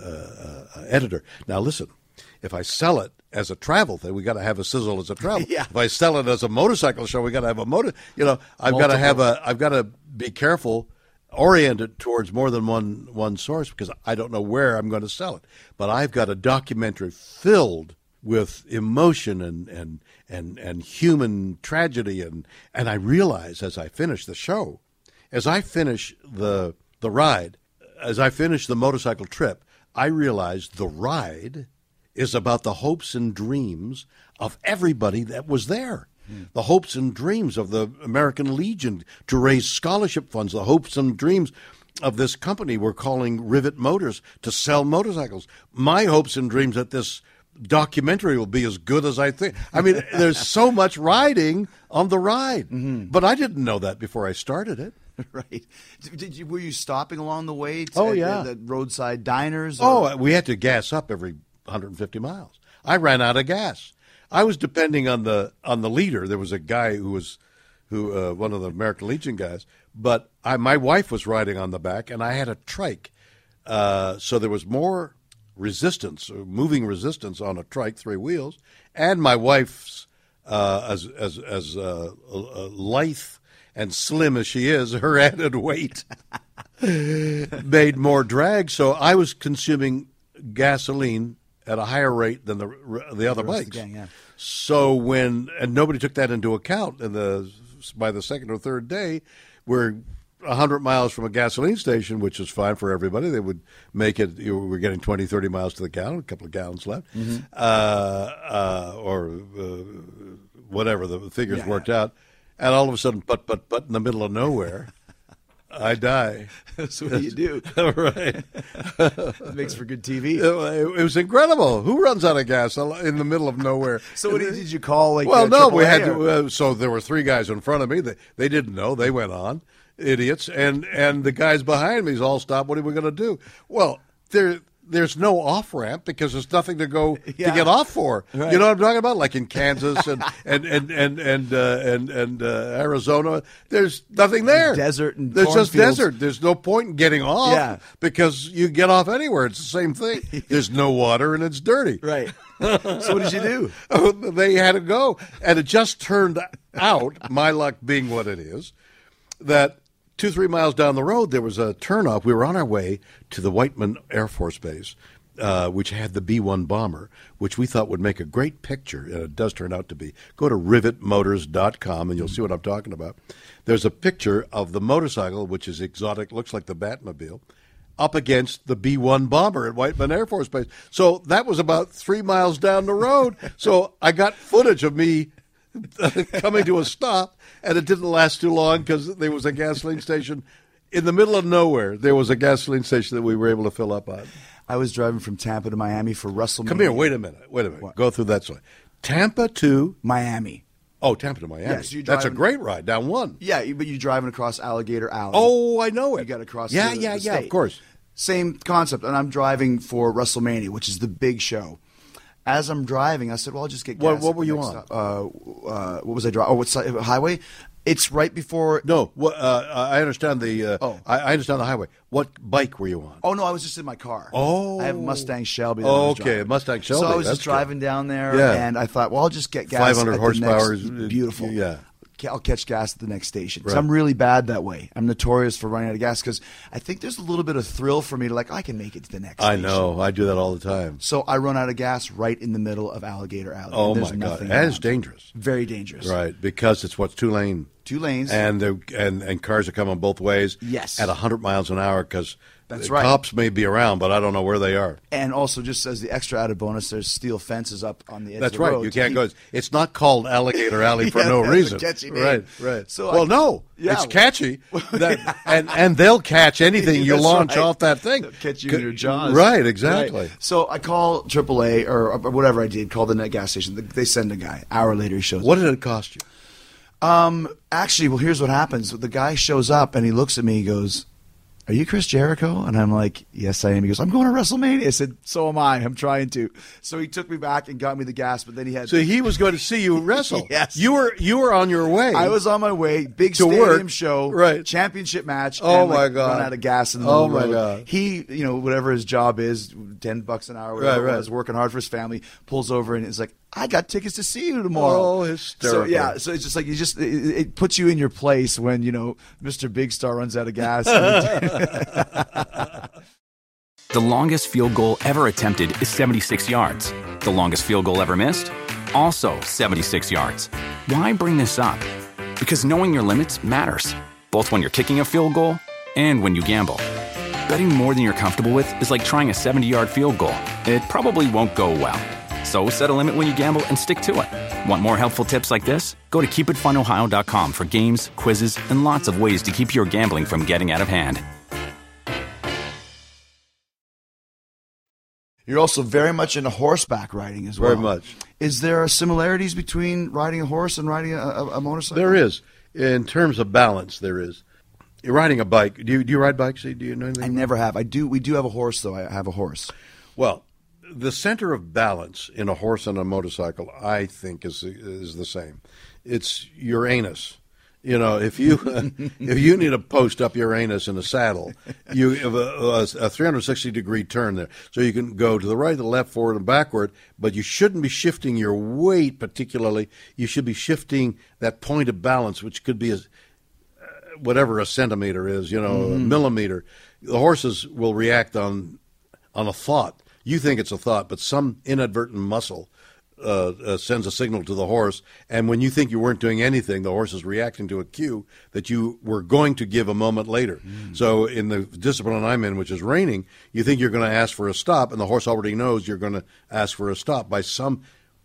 uh, uh, editor, now listen, if I sell it as a travel thing, we got to have a sizzle as a travel. Yeah. If I sell it as a motorcycle show, we got to have a motor. You know, I've got to have a. I've got to be careful, oriented towards more than one one source because I don't know where I'm going to sell it. But I've got a documentary filled with emotion and and and and human tragedy, and and I realize as I finish the show, as I finish the the ride, as I finish the motorcycle trip, I realize the ride is about the hopes and dreams of everybody that was there. Mm. The hopes and dreams of the American Legion to raise scholarship funds, the hopes and dreams of this company we're calling Rivet Motors to sell motorcycles. My hopes and dreams that this documentary will be as good as I think. I mean, there's so much riding on the ride. Mm-hmm. But I didn't know that before I started it. Right. Did you, were you stopping along the way to Oh, yeah. the, the roadside diners? Or? Oh, we had to gas up every one hundred fifty miles. I ran out of gas. I was depending on the on the leader. There was a guy who was who uh, one of the American Legion guys, but I, my wife was riding on the back, and I had a trike, uh, so there was more resistance, moving resistance on a trike, three wheels, and my wife's uh, as as as uh, uh, lithe and slim as she is, her added weight made more drag. So I was consuming gasoline at a higher rate than the the other The rest bikes. of the gang, yeah. So when and nobody took that into account, and the by the second or third day, we're one hundred miles from a gasoline station, which is fine for everybody. They would make it, you know, we're getting twenty, thirty miles to the gallon, a couple of gallons left, mm-hmm. uh, uh, or uh, whatever the figures yeah, worked yeah. out. And all of a sudden, but, but, but in the middle of nowhere, I die. That's what you do. Right. It makes for good T V. It, it was incredible. Who runs out of gas in the middle of nowhere? So what did, did you call? Like, well, uh, no, we had or? to. Uh, so there were three guys in front of me. They, they didn't know. They went on, idiots. And and the guys behind me's all stopped. What are we going to do? Well, there. There's no off ramp because there's nothing to go yeah. to get off for. Right. You know what I'm talking about? Like in Kansas and and and and and uh, and, and uh, Arizona, there's nothing there. Desert and there's just fields. desert. There's no point in getting off yeah. because you get off anywhere. It's the same thing. There's no water and it's dirty. Right. So what did you do? They had to go, and it just turned out, my luck being what it is, that. Two, three miles down the road, there was a turnoff. We were on our way to the Whiteman Air Force Base, uh, which had the B one bomber, which we thought would make a great picture, and it does turn out to be. Go to rivet motors dot com, and you'll see what I'm talking about. There's a picture of the motorcycle, which is exotic, looks like the Batmobile, up against the B one bomber at Whiteman Air Force Base. So that was about three miles down the road. So I got footage of me coming to a stop, and it didn't last too long because there was a gasoline station in the middle of nowhere. There was a gasoline station that we were able to fill up on. I was driving from Tampa to Miami for WrestleMania. Come here, wait a minute, wait a minute. What? Go through that story. Tampa to Miami. Oh, Tampa to Miami. Yes, yeah, so that's a great ride down one. Yeah, but you're driving across Alligator Alley. Oh, I know it. You got to cross. Yeah, the, yeah, the yeah. state. Of course. Same concept, and I'm driving for WrestleMania, which is the big show. As I'm driving, I said, "Well, I'll just get gas." What, what were you on? Uh, uh, what was I driving? Oh, what's the highway? It's right before. No, well, uh, I understand the. Uh, oh, I, I understand the highway. What bike were you on? Oh no, I was just in my car. Oh, I have a Mustang Shelby. That oh, I was okay, driving. Mustang Shelby. So I was That's just driving good. down there, yeah. and I thought, well, I'll just get gas. five hundred at horsepower the next, is beautiful. Yeah. I'll catch gas at the next station. Right. So I'm really bad that way. I'm notorious for running out of gas because I think there's a little bit of thrill for me to like, I can make it to the next I station. know. I do that all the time. So I run out of gas right in the middle of Alligator Alley. Oh, and my God. That That is dangerous. Very dangerous. Right, because it's what's two lane. Two lanes. And, and, and cars are coming both ways. Yes. At one hundred miles an hour because That's the right. cops may be around, but I don't know where they are. And also, just as the extra added bonus, there's steel fences up on the edge That's of the right. road. You can't go. It's not called Alligator Alley for Yeah, no that's a reason. catchy name. Right, right. So well, I- no, Yeah. it's catchy, that, and and they'll catch anything you That's launch right. off that thing. They'll catch you in your jaws. Right, exactly. Right. So I call triple A or, or whatever I did, call the net gas station. They send a guy. Hour later, he shows What up. did it cost you? Um, actually, well, here's what happens. The guy shows up and he looks at me. He goes, "Are you Chris Jericho?" And I'm like, "Yes, I am." He goes, "I'm going to WrestleMania." I said, "So am I. I'm trying to." So he took me back and got me the gas, but then he had. So he was going to see you wrestle. Yes. You were you were on your way. I was on my way. Big To stadium work. show, Right. championship match. Oh, and, my like, God. Run out of gas in the Oh, middle of the my road. God. He, you know, whatever his job is, ten bucks an hour, whatever Right, it right. was, working hard for his family. Pulls over and is like, "I got tickets to see you tomorrow." Oh, hysterical. So yeah, so it's just like you just it, it puts you in your place when you know Mister Big Star runs out of gas. The longest field goal ever attempted is seventy-six yards. The longest field goal ever missed? Also seventy-six yards. Why bring this up? Because knowing your limits matters, both when you're kicking a field goal and when you gamble. Betting more than you're comfortable with is like trying a seventy-yard field goal. It probably won't go well. So set a limit when you gamble and stick to it. Want more helpful tips like this? Go to keep it fun ohio dot com for games, quizzes, and lots of ways to keep your gambling from getting out of hand. You're also very much into horseback riding as well. Very much. Is there similarities between riding a horse and riding a, a, a motorcycle? There is. In terms of balance, there is. You're riding a bike. Do you do you ride bikes? Do you know anything? I never have. I do. We do have a horse, though. I have a horse. Well, the center of balance in a horse and a motorcycle, I think, is is the same. It's your anus. You know, if you if you need to post up your anus in a saddle, you have a, a three hundred sixty degree turn there, so you can go to the right, the left, forward, and backward. But you shouldn't be shifting your weight particularly. You should be shifting that point of balance, which could be a, whatever a centimeter is, you know, mm-hmm. a millimeter. The horses will react on on a thought. You think it's a thought, but some inadvertent muscle uh, uh, sends a signal to the horse, and when you think you weren't doing anything, the horse is reacting to a cue that you were going to give a moment later. Mm. So in the discipline I'm in, which is reining, you think you're going to ask for a stop, and the horse already knows you're going to ask for a stop by some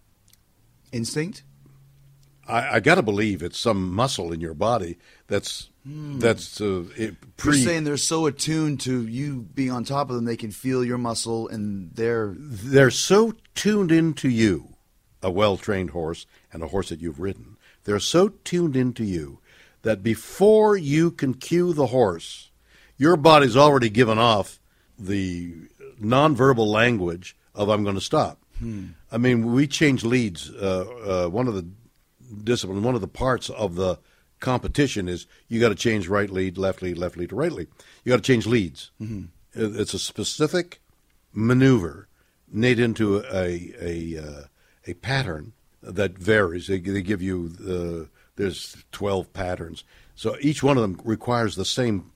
instinct. I, I got to believe it's some muscle in your body that's mm. that's uh, it, pre- You're saying they're so attuned to you being on top of them, they can feel your muscle, and they're they're so tuned into you, a well-trained horse and a horse that you've ridden. They're so tuned into you that before you can cue the horse, your body's already given off the nonverbal language of "I'm going to stop." Hmm. I mean, we change leads. Uh, uh, one of the discipline, one of the parts of the competition is you got to change right lead, left lead, left lead to right lead. You got to change leads. Mm-hmm. It's a specific maneuver made into a a uh, a pattern that varies. They, they give you the there's twelve patterns, so each one of them requires the same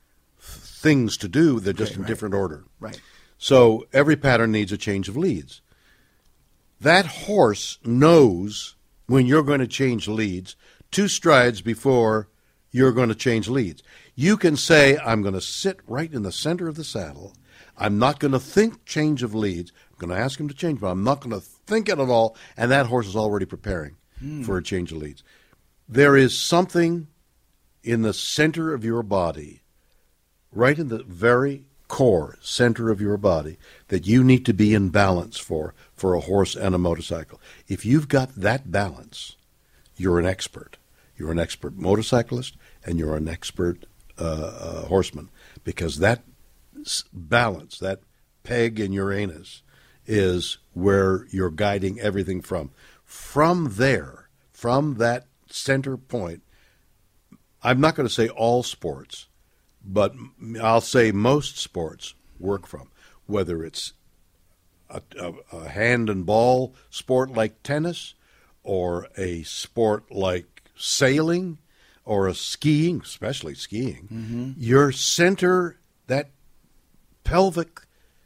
things to do. They're just okay, in right. different order. Right. So every pattern needs a change of leads. That horse knows when you're going to change leads two strides before you're going to change leads. You can say, I'm going to sit right in the center of the saddle. I'm not going to think change of leads. I'm going to ask him to change, but I'm not going to think it at all. And that horse is already preparing hmm. for a change of leads. There is something in the center of your body, right in the very core center of your body, that you need to be in balance for, for a horse and a motorcycle. If you've got that balance, you're an expert. You're an expert motorcyclist, and you're an expert uh, uh, horseman, because that s- balance, that peg in your anus, is where you're guiding everything from. From there, from that center point, I'm not going to say all sports, but I'll say most sports work from, whether it's a, a, a hand and ball sport like tennis, or a sport like sailing, or a skiing, especially skiing. Mm-hmm. Your center, that pelvic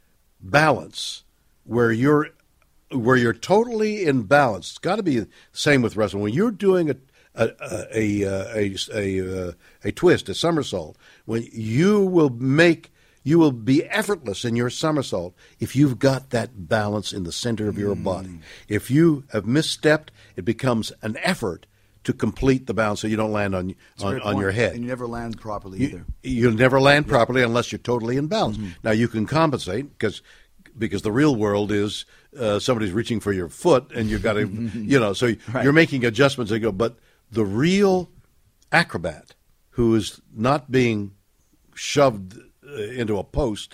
balance, where you're where you're totally in balance. It's got to be the same with wrestling. When you're doing a a a a a, a, a twist, a somersault, when you will make, you will be effortless in your somersault if you've got that balance in the center of your mm. body. If you have misstepped, it becomes an effort to complete the balance so you don't land on on, on your head. And you never land properly you, either. You'll never land yeah. properly unless you're totally in balance. Mm-hmm. Now, you can compensate because because the real world is uh, somebody's reaching for your foot and you've got to, you know, so right. you're making adjustments. They go, but the real acrobat who is not being shoved into a post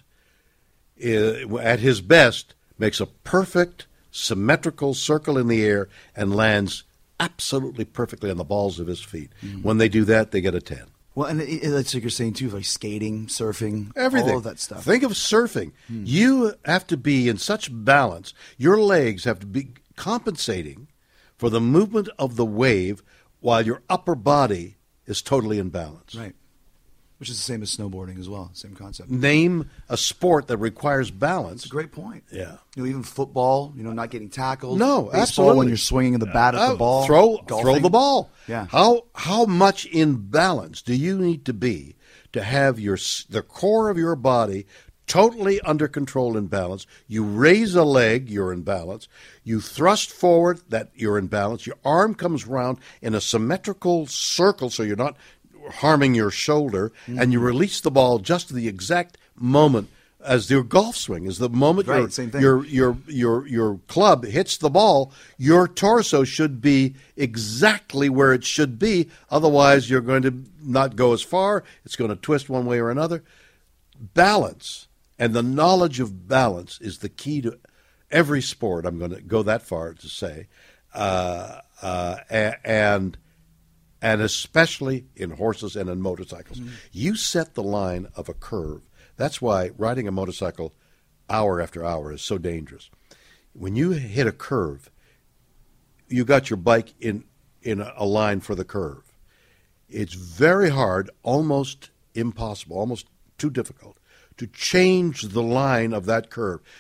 uh, at his best makes a perfect symmetrical circle in the air and lands absolutely perfectly on the balls of his feet. Mm-hmm. When they do that, they get a ten. Well, and it, it's like you're saying too, like skating, surfing, everything, all of that stuff. Think of surfing. Hmm. You have to be in such balance. Your legs have to be compensating for the movement of the wave while your upper body is totally in balance. Right. Which is the same as snowboarding as well, same concept. Name a sport that requires balance. That's a great point. Yeah. You know, even football, you know, not getting tackled. No, Baseball, absolutely. when you're swinging the bat at uh, the ball. Throw, golfing. throw the ball. Yeah. How how much in balance do you need to be to have your the core of your body totally under control and balance? You raise a leg, you're in balance. You thrust forward, that you're in balance. Your arm comes round in a symmetrical circle so you're not harming your shoulder, mm-hmm. and you release the ball just at the exact moment as your golf swing is the moment right, your, same thing. your your your your club hits the ball, your torso should be exactly where it should be. Otherwise, you're going to not go as far. It's going to twist one way or another. Balance and the knowledge of balance is the key to every sport. I'm going to go that far to say, uh, uh, and. and especially in horses and in motorcycles. Mm-hmm. You set the line of a curve. That's why riding a motorcycle hour after hour is so dangerous. When you hit a curve, you got your bike in, in a line for the curve. It's very hard, almost impossible, almost too difficult, to change the line of that curve.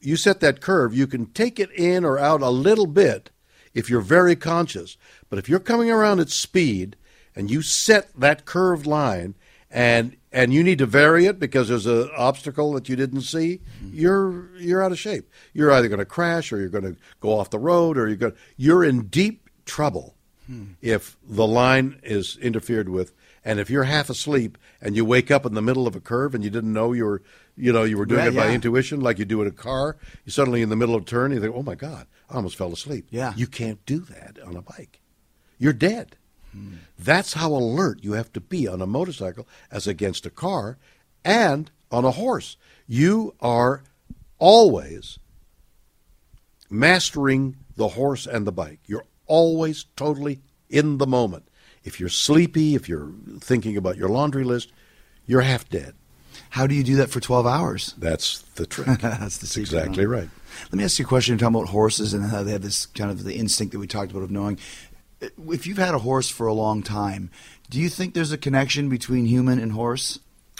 you set that curve, you can take it in or out a little bit if you're very conscious. But if you're coming around at speed and you set that curved line and and you need to vary it because there's an obstacle that you didn't see, you're you're out of shape. You're either going to crash or you're going to go off the road or you're going you're in deep trouble hmm. if the line is interfered with. And if you're half asleep and you wake up in the middle of a curve and you didn't know you were, you know, you were doing yeah, it by yeah. intuition, like you do in a car, you're suddenly in the middle of a turn, you think, oh my God, I almost fell asleep. Yeah. You can't do that on a bike. You're dead. Hmm. That's how alert you have to be on a motorcycle as against a car and on a horse. You are always mastering the horse and the bike. You're always totally in the moment. If you're sleepy, if you're thinking about your laundry list, you're half dead. How do you do that for twelve hours? That's the trick. That's the secret. Exactly right. Let me ask you a question. You're talking about horses and how they have this kind of the instinct that we talked about of knowing. If you've had a horse for a long time, do you think there's a connection between human and horse?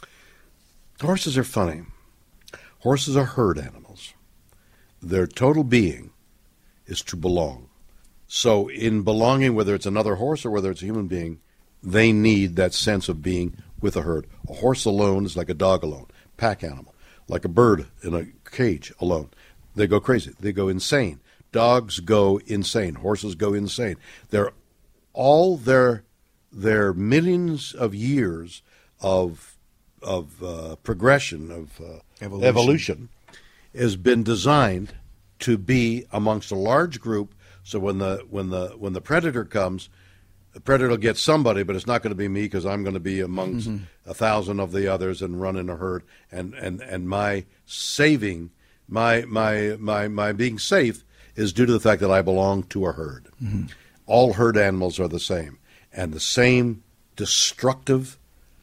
Horses are funny. Horses are herd animals. Their total being is to belong. So in belonging, whether it's another horse or whether it's a human being, they need that sense of being with a herd. A horse alone is like a dog alone, pack animal. Like a bird in a cage alone. They go crazy. They go insane. Dogs go insane. Horses go insane. They're all their their millions of years of of uh, progression of uh, evolution. evolution has been designed to be amongst a large group. So when the when the when the predator comes, the predator will get somebody, but it's not going to be me because I'm going to be amongst mm-hmm. a thousand of the others and run in a herd. And and, and my saving, my my my my being safe is due to the fact that I belong to a herd. Mm-hmm. All herd animals are the same, and the same destructive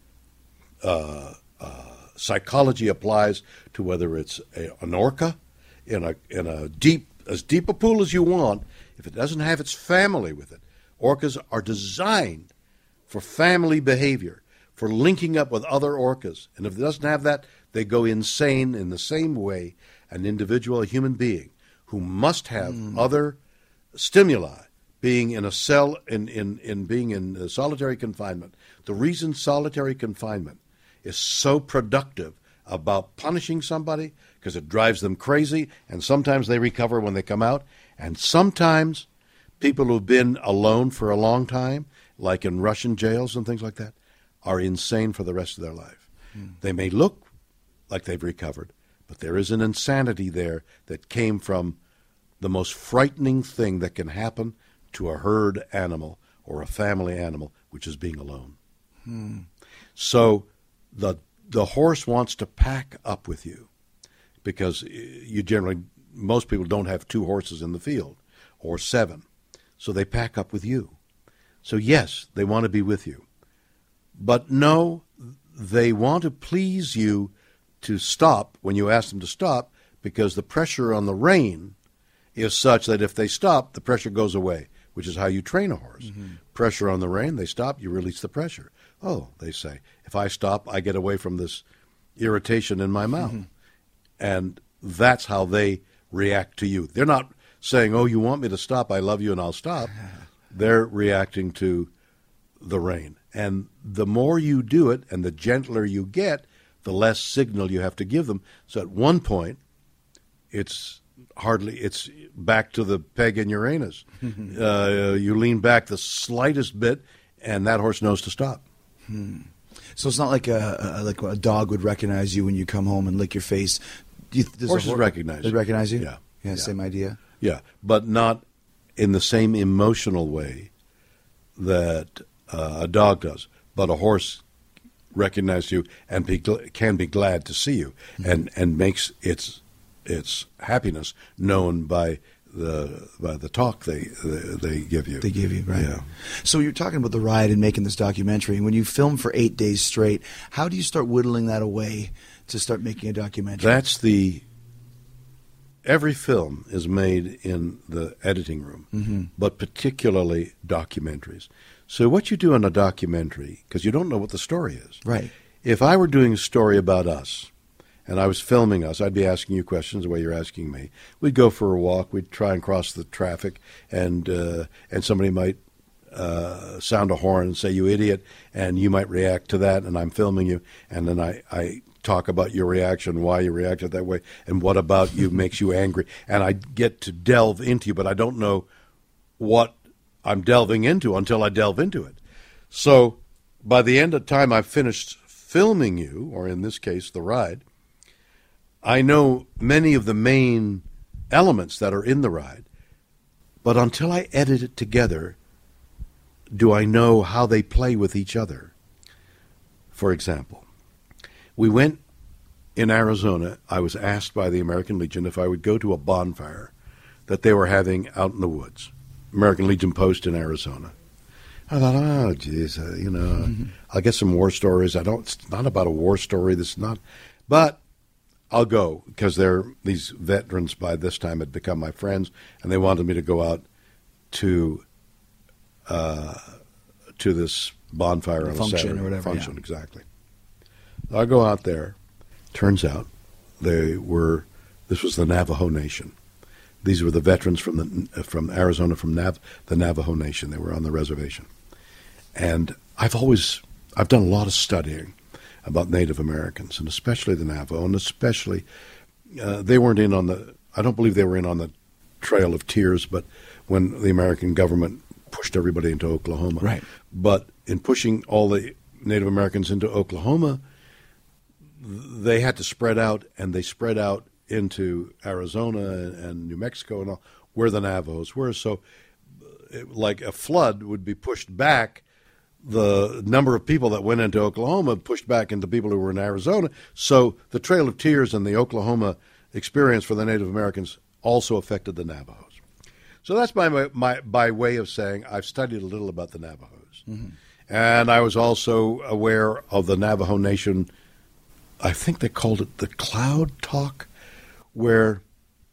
uh, uh, psychology applies to whether it's a, an orca in a in a deep as deep a pool as you want. If it doesn't have its family with it, orcas are designed for family behavior, for linking up with other orcas. And if it doesn't have that, they go insane in the same way an individual, a human being, who must have mm. other stimuli, being in a cell, in, in, in being in uh, solitary confinement. The reason solitary confinement is so productive about punishing somebody, because it drives them crazy, and sometimes they recover when they come out. And sometimes people who've been alone for a long time, like in Russian jails and things like that, are insane for the rest of their life. Mm. They may look like they've recovered, but there is an insanity there that came from the most frightening thing that can happen to a herd animal or a family animal, which is being alone. Mm. So the the horse wants to pack up with you because you generally... Most people don't have two horses in the field or seven, so they pack up with you. So yes, they want to be with you. But no, they want to please you to stop when you ask them to stop, because the pressure on the rein is such that if they stop, the pressure goes away, which is how you train a horse. Mm-hmm. Pressure on the rein, they stop, you release the pressure. Oh, they say, if I stop, I get away from this irritation in my mouth. Mm-hmm. And that's how they react to you. They're not saying, oh, you want me to stop, I love you and I'll stop. They're reacting to the rein. And the more you do it and the gentler you get, the less signal you have to give them. So at one point, it's hardly, it's back to the peg in Uranus. uh, you lean back the slightest bit and that horse knows to stop. Hmm. So it's not like a, a like a dog would recognize you when you come home and lick your face. Do you, Horses recognize They you. recognize you? Yeah. Yeah, yeah. Same idea? Yeah, but not in the same emotional way that uh, a dog does. But a horse recognizes you and be gl- can be glad to see you, mm-hmm. and, and makes its its happiness known by the by the talk they they, they give you. They give you, right. Yeah. So you're talking about the ride and making this documentary. And when you film for eight days straight, how do you start whittling that away to start making a documentary? That's the every film is made in the editing room, mm-hmm. but particularly documentaries. So what you do in a documentary, because you don't know what the story is. Right. If I were doing a story about us, and I was filming us, I'd be asking you questions the way you're asking me. We'd go for a walk. We'd try and cross the traffic, and uh, and somebody might uh, sound a horn and say, "You idiot," and you might react to that, and I'm filming you, and then I, I talk about your reaction, why you reacted that way, and what about you makes you angry. And I get to delve into you, but I don't know what I'm delving into until I delve into it. So by the end of time I've finished filming you, or in this case, the ride, I know many of the main elements that are in the ride, but until I edit it together, do I know how they play with each other. For example, we went in Arizona. I was asked by the American Legion if I would go to a bonfire that they were having out in the woods, American Legion post in Arizona. I thought, oh, geez, uh, you know, mm-hmm. I'll get some war stories. I don't. It's not about a war story. This is not, but I'll go because they're these veterans by this time had become my friends, and they wanted me to go out to uh, to this bonfire the on function a Saturday or whatever. Function, yeah. exactly. I go out there. Turns out they were. This was the Navajo Nation. These were the veterans from the from Arizona, from Nav, the Navajo Nation. They were on the reservation, and I've always I've done a lot of studying about Native Americans, and especially the Navajo, and especially uh, they weren't in on the. I don't believe they were in on the Trail of Tears, but when the American government pushed everybody into Oklahoma, right? But in pushing all the Native Americans into Oklahoma, they had to spread out, and they spread out into Arizona and New Mexico and all, where the Navajos were. So it, like a flood would be pushed back, the number of people that went into Oklahoma pushed back into people who were in Arizona. So the Trail of Tears and the Oklahoma experience for the Native Americans also affected the Navajos. So that's my, my by way of saying I've studied a little about the Navajos. Mm-hmm. And I was also aware of the Navajo Nation, I think they called it the Cloud Talk, where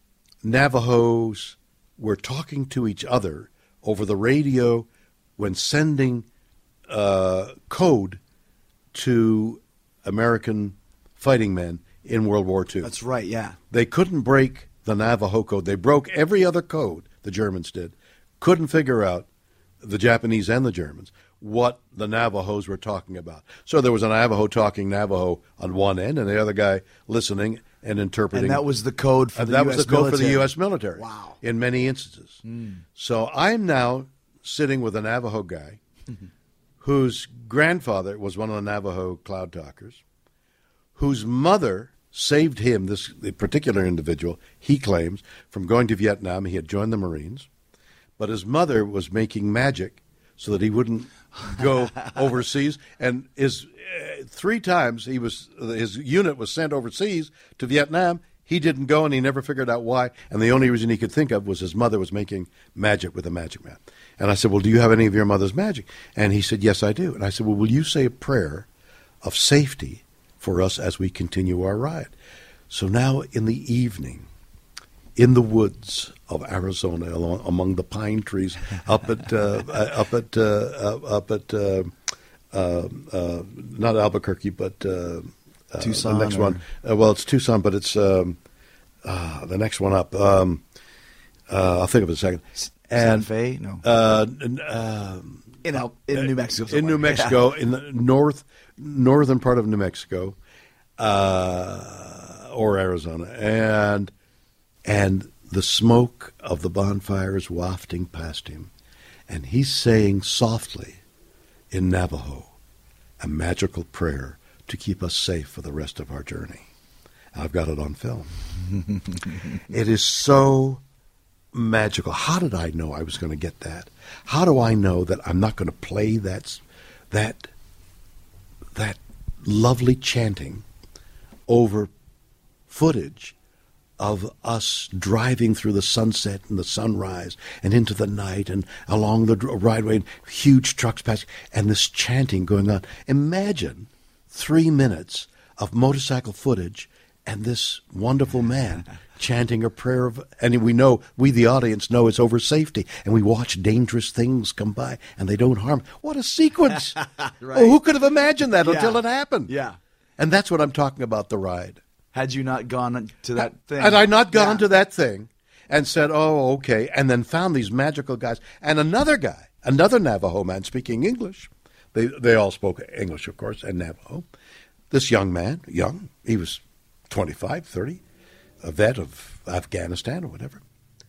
Navajos were talking to each other over the radio when sending uh, code to American fighting men in World War Two. That's right, yeah. They couldn't break the Navajo code. They broke every other code, the Germans did. Couldn't figure out, the Japanese and the Germans, what the Navajos were talking about. So there was a Navajo talking Navajo on one end and the other guy listening and interpreting. And that was the code for the that U S was the code military. for the U S military. Wow. In many instances. Mm. So I'm now sitting with a Navajo guy whose grandfather was one of the Navajo Cloud Talkers, whose mother saved him, this particular individual, he claims, from going to Vietnam. He had joined the Marines, but his mother was making magic so that he wouldn't go overseas. And his uh, three times he was his unit was sent overseas to Vietnam. He didn't go, and he never figured out why. And the only reason he could think of was his mother was making magic with a magic man. And I said, well, do you have any of your mother's magic? And he said, yes, I do. And I said, well, will you say a prayer of safety for us as we continue our ride? So now in the evening, in the woods of Arizona, along, among the pine trees, up at uh, up at uh, up at uh, uh, uh, not Albuquerque, but uh, uh, Tucson. The next or... one. Uh, well, it's Tucson, but it's um, uh, the next one up. Um, uh, I'll think of it in a second. And, Santa Fe? No. Uh, uh, in Al- in New Mexico. In New Mexico, yeah. In the north northern part of New Mexico, uh, or Arizona, and. And the smoke of the bonfire is wafting past him. And he's saying softly in Navajo a magical prayer to keep us safe for the rest of our journey. And I've got it on film. It is so magical. How did I know I was going to get that? How do I know that I'm not going to play that, that, that lovely chanting over footage of us driving through the sunset and the sunrise and into the night and along the rideway, huge trucks passing, and this chanting going on. Imagine three minutes of motorcycle footage and this wonderful man chanting a prayer of, and we know, we the audience know it's over safety, and we watch dangerous things come by and they don't harm. What a sequence. Right. Oh, who could have imagined that yeah. until it happened? Yeah. And that's what I'm talking about, the ride. Had you not gone to that thing. Had I not gone Yeah. to that thing and said, oh, okay, and then found these magical guys. And another guy, another Navajo man speaking English. They, they all spoke English, of course, and Navajo. This young man, young, he was twenty-five, thirty, a vet of Afghanistan or whatever.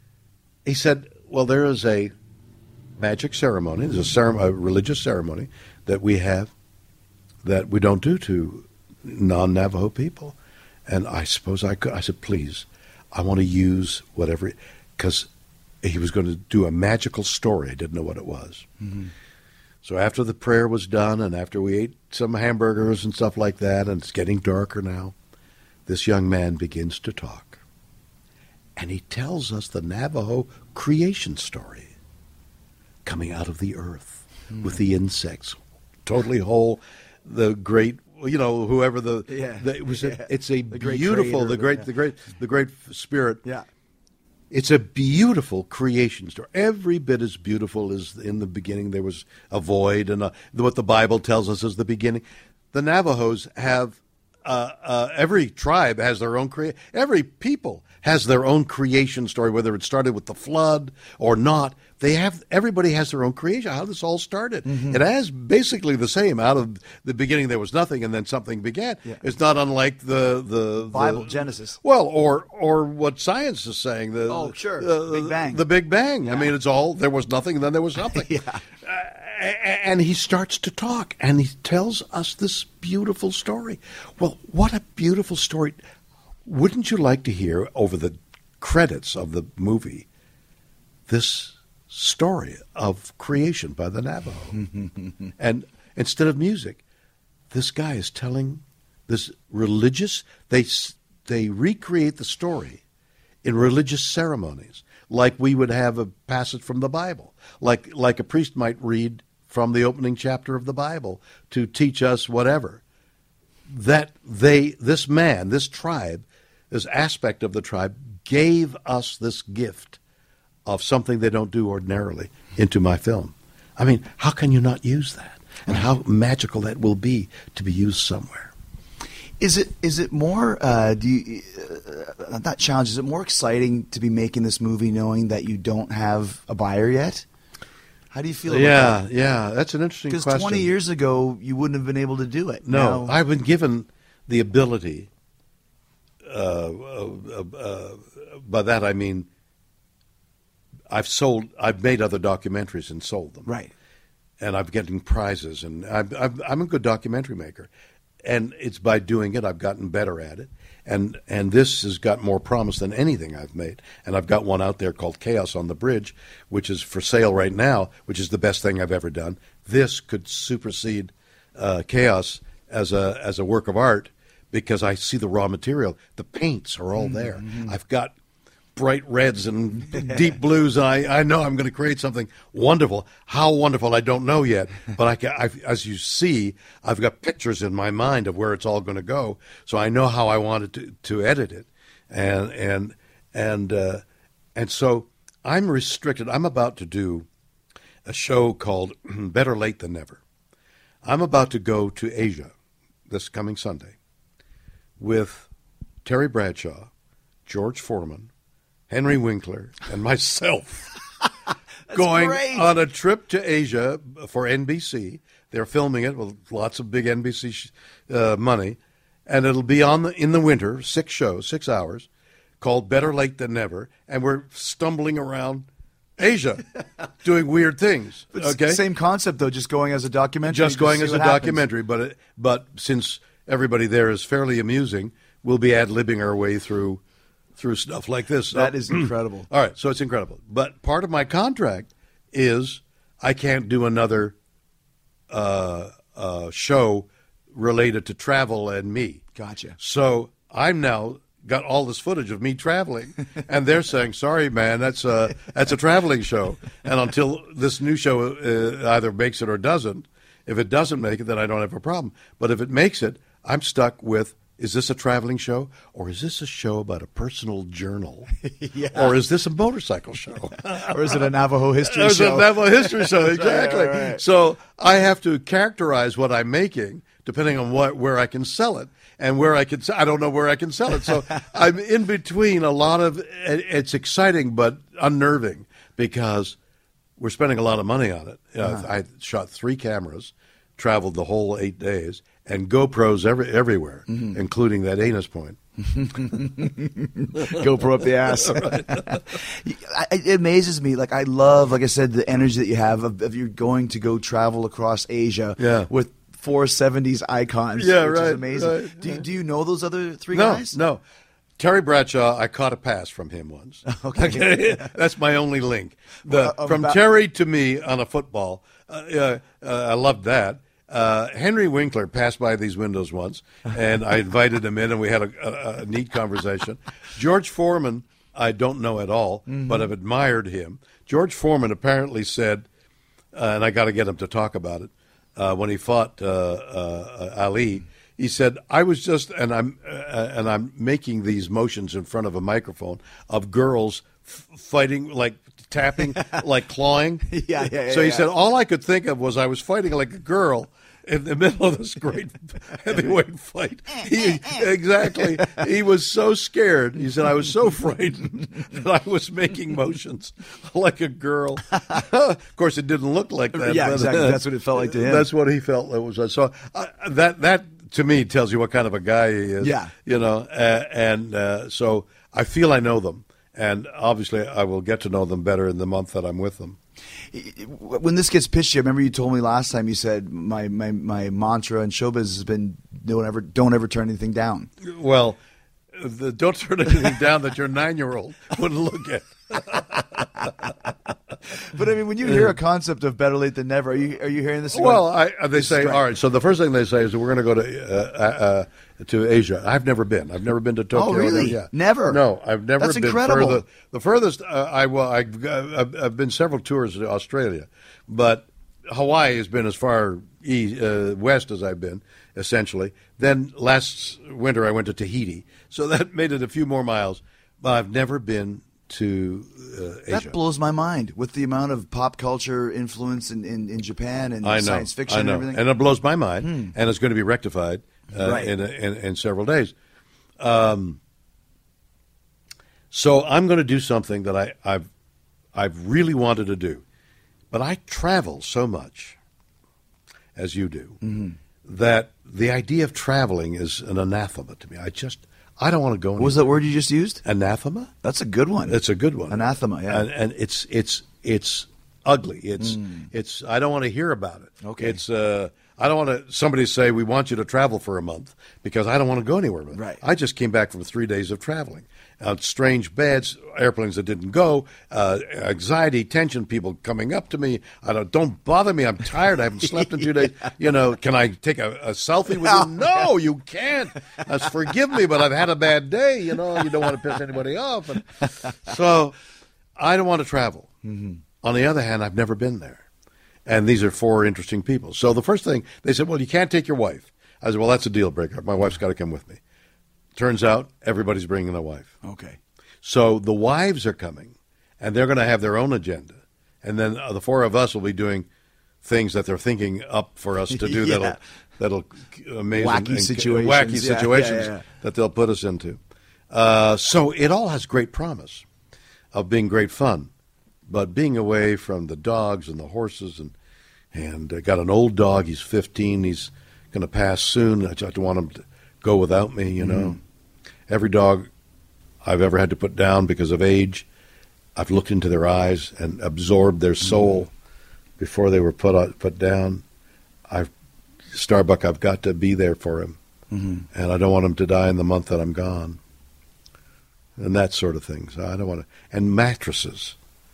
He said, well, there is a magic ceremony, there's a, ceremony, a religious ceremony that we have that we don't do to non-Navajo people. And I suppose I could. I said, please, I want to use whatever, because he was going to do a magical story. I didn't know what it was. Mm-hmm. So after the prayer was done and after we ate some hamburgers and stuff like that, and it's getting darker now, this young man begins to talk. And he tells us the Navajo creation story coming out of the earth mm. with the insects, totally whole, the great, you know, whoever the, yeah. the it was, yeah. a, it's a the great beautiful, creator, the great, yeah. the great, the great spirit. Yeah. It's a beautiful creation story. Every bit as beautiful as in the beginning there was a void, and a, what the Bible tells us is the beginning. The Navajos have, uh, uh, every tribe has their own creation. Every people has their own creation story, whether it started with the flood or not. They have, everybody has their own creation, how this all started. Mm-hmm. It has basically the same. Out of the beginning there was nothing, and then something began. Yeah. It's not unlike the the Bible, the, Genesis. Well, or or what science is saying. The, oh, sure. Uh, Big Bang. The Big Bang. Yeah. I mean, it's all, there was nothing, and then there was something. yeah. Uh, and he starts to talk, and he tells us this beautiful story. Well, what a beautiful story. Wouldn't you like to hear over the credits of the movie this story of creation by the Navajo? And instead of music, this guy is telling this religious, they they recreate the story in religious ceremonies, like we would have a passage from the Bible, like like a priest might read from the opening chapter of the Bible to teach us whatever. That they, this man, this tribe, this aspect of the tribe, gave us this gift of something they don't do ordinarily into my film. I mean, how can you not use that? And how magical that will be to be used somewhere. Is it is it more uh, do you, uh, not challenge? Is it more exciting to be making this movie knowing that you don't have a buyer yet? How do you feel about yeah, that? Yeah, that's an interesting question. Because twenty years ago, you wouldn't have been able to do it. No, now, I've been given the ability. Uh, uh, uh, by that I mean, I've sold, I've made other documentaries and sold them. Right. And I'm getting prizes, and I'm, I'm, I'm a good documentary maker. And it's by doing it I've gotten better at it. And and this has got more promise than anything I've made. And I've got one out there called Chaos on the Bridge, which is for sale right now, which is the best thing I've ever done. This could supersede uh, Chaos as a as a work of art because I see the raw material. The paints are all there. Mm-hmm. I've got bright reds and deep blues, and I, I know I'm going to create something wonderful. How wonderful, I don't know yet. But I can, I've, as you see, I've got pictures in my mind of where it's all going to go, so I know how I wanted to, to edit it, and and and uh, and so I'm restricted. I'm about to do a show called Better Late Than Never. I'm about to go to Asia this coming Sunday with Terry Bradshaw, George Foreman, Henry Winkler, and myself going great. on a trip to Asia for N B C. They're filming it with lots of big N B C sh- uh, money, and it'll be on the, in the winter, six shows, six hours, called Better Late Than Never, and we're stumbling around Asia doing weird things. It's okay, the same concept though, just going as a documentary. just going see as a what happens. documentary, but it, but since everybody there is fairly amusing, we'll be ad-libbing our way through. through stuff like this. That is incredible. All right, so it's incredible. But part of my contract is I can't do another uh, uh, show related to travel and me. Gotcha. So I'm now got all this footage of me traveling, and they're saying, sorry, man, that's a, that's a traveling show. And until this new show uh, either makes it or doesn't, if it doesn't make it, then I don't have a problem. But if it makes it, I'm stuck with, is this a traveling show, or is this a show about a personal journal, yeah. or is this a motorcycle show? Or is it a Navajo history Or is it show? a Navajo history show, exactly. Right, right. So I have to characterize what I'm making depending on what where I can sell it. and where I can. I don't know where I can sell it. So I'm in between a lot of. It's exciting but unnerving because we're spending a lot of money on it. Uh, uh-huh. I shot three cameras, traveled the whole eight days, and GoPros every everywhere, mm-hmm. including that anus point. GoPro up the ass. It amazes me. Like I love, like I said, the energy that you have of, of you going to go travel across Asia yeah. with four seventies icons. Yeah, which right. is amazing. Right, do, right. do you know those other three no, guys? No, Terry Bradshaw. I caught a pass from him once. Okay, okay? That's my only link. The, uh, from about- Terry to me on a football. Uh, uh, uh, I loved that. Uh, Henry Winkler passed by these windows once, and I invited him in, and we had a, a, a neat conversation. George Foreman, I don't know at all, mm-hmm. but I've admired him. George Foreman apparently said, uh, and I got to get him to talk about it, uh, when he fought uh, uh, Ali, he said, "I was just, and I'm, uh, and I'm making these motions in front of a microphone of girls f- fighting like." Tapping, like clawing. yeah, yeah, yeah. So he yeah. said, all I could think of was I was fighting like a girl in the middle of this great heavyweight fight. He, exactly. He was so scared. He said, I was so frightened that I was making motions like a girl. Of course, it didn't look like that. Yeah, but, exactly. uh, That's what it felt like to him. That's what he felt it was. So uh, that, that, to me, tells you what kind of a guy he is. Yeah. You know, uh, and uh, so I feel I know them. And obviously, I will get to know them better in the month that I'm with them. When this gets pitched to you, I remember you told me last time. You said my, my, my mantra in showbiz has been don't ever don't ever turn anything down. Well, the, don't turn anything down that your nine-year-old wouldn't look at. But I mean, when you hear a concept of better late than never, are you are you hearing this? Well, going, I, they say, all right. So the first thing they say is we're going to go to uh, uh, to Asia. I've never been. I've never been to Tokyo. Oh, really? Yeah. Never. No, I've never That's been incredible. further. The furthest uh, I well, I, I've, I've been several tours to Australia, but Hawaii has been as far east, uh, west as I've been, essentially. Then last winter I went to Tahiti, so that made it a few more miles. But I've never been to uh, Asia. That blows my mind with the amount of pop culture influence in, in, in Japan and I know, science fiction I know. and everything. And it blows my mind, Hmm. and it's going to be rectified uh, Right. in, in in several days. Um, so I'm going to do something that I, I've I've really wanted to do, but I travel so much, as you do, Mm-hmm. that the idea of traveling is an anathema to me. I just I don't want to go anywhere. What was that word you just used? Anathema? That's a good one. It's a good one. Anathema, yeah. And, and it's it's it's ugly. It's Mm. it's. I don't want to hear about it. Okay. It's. Uh, I don't want to. Somebody say we want you to travel for a month because I don't want to go anywhere. With it. Right. I just came back from three days of traveling. Uh, strange beds, airplanes that didn't go, uh, anxiety, tension, people coming up to me. I don't. Don't bother me. I'm tired. I haven't slept in two days. You know. Can I take a, a selfie with you? No, you can't. Uh, forgive me, but I've had a bad day. You know. You don't want to piss anybody off. And so, I don't want to travel. Mm-hmm. On the other hand, I've never been there. And these are four interesting people. So the first thing, they said, well, you can't take your wife. I said, well, that's a deal breaker. My wife's got to come with me. Turns out everybody's bringing their wife. Okay. So the wives are coming, and they're going to have their own agenda. And then uh, the four of us will be doing things that they're thinking up for us to do Yeah. that'll, that'll amazing. Wacky and- situations. Wacky Yeah, yeah, situations yeah. that they'll put us into. Uh, so it all has great promise of being great fun. But being away from the dogs and the horses, and and I got an old dog. He's fifteen. He's going to pass soon. I just want him to go without me. You know, Mm. every dog I've ever had to put down because of age, I've looked into their eyes and absorbed their soul Mm. before they were put out, put down. I've Starbuck. I've got to be there for him, Mm-hmm. and I don't want him to die in the month that I'm gone. And that sort of thing. So I don't want to. And mattresses.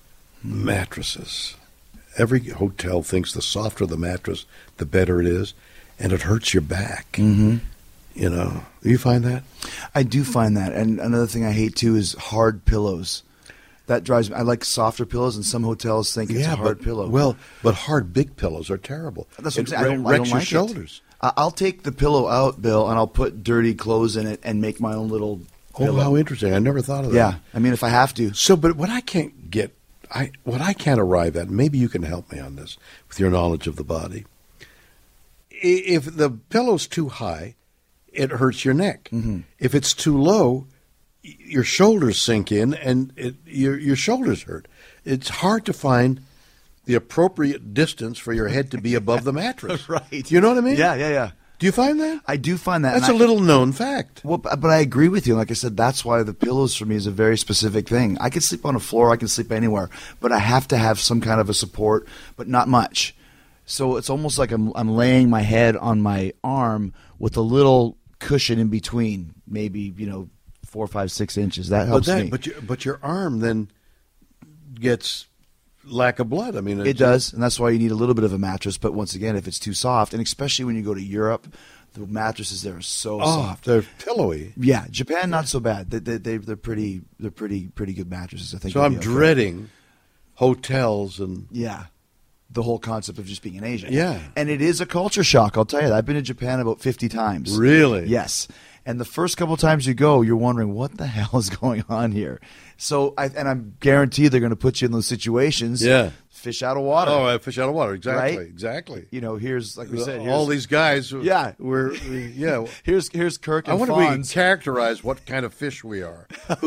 Mattresses. Every hotel thinks the softer the mattress, the better it is, and it hurts your back. Mm-hmm. You know, do you find that? I do find that. And another thing I hate too is hard pillows. That drives me. I like softer pillows, and some hotels think it's a hard but, pillow. Well, but hard big pillows are terrible. That's what I'm it saying. I don't, I wrecks don't your like it. shoulders. I- I'll take the pillow out, Bill, and I'll put dirty clothes in it and make my own little Oh, pillow. how interesting! I never thought of that. Yeah, I mean, if I have to. So, but what I can't get, I what I can't arrive at, maybe you can help me on this with your knowledge of the body. I- If the pillow's too high, it hurts your neck. Mm-hmm. If it's too low, y- your shoulders sink in, and it, your your shoulders hurt. It's hard to find the appropriate distance for your head to be above the mattress. Right. You know what I mean? Yeah, yeah, yeah. Do you find that? I do find that. That's and a I- little known fact. Well, but but I agree with you. Like I said, that's why the pillows for me is a very specific thing. I can sleep on a floor, I can sleep anywhere, but I have to have some kind of a support, but not much. So it's almost like I'm I'm laying my head on my arm with a little cushion in between, maybe, you know, four, five, six inches. That helps but that, me. But your, but your arm then gets lack of blood. I mean, It does, and that's why you need a little bit of a mattress. But once again, if it's too soft, and especially when you go to Europe, the mattresses there are so Oh, soft. they're pillowy. Yeah, Japan not so bad. They, they, they they're pretty they're pretty pretty good mattresses. I think. So you'll I'm be okay. dreading hotels and Yeah, the whole concept of just being in Asia. Yeah. and it is a culture shock. I'll tell you that. I've been to Japan about fifty times. Really? Yes. And the first couple times you go, you're wondering what the hell is going on here. So, I, and I'm guaranteed they're going to put you in those situations. Yeah. Fish out of water. oh, I fish out of water. Exactly. Right? Exactly. You know, here's like we said, here's, All these guys. who- Yeah. Were yeah. Here's here's Kirk I and wonder if we can Fonz. characterize what kind of fish we are. Who-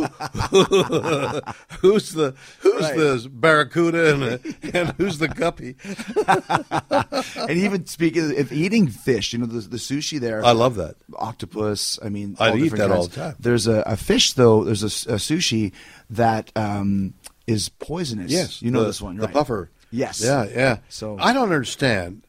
who's the who's Right. the barracuda and, and who's the guppy? And even speaking of, of eating fish, you know, the, the sushi there. I love that. Octopus. I mean, I'd all eat different that all kinds. the time. There's a, a fish though. There's a, s- a sushi that um, is poisonous. Yes, you know the, this one, the right? puffer. Yes. Yeah, yeah. So- I don't understand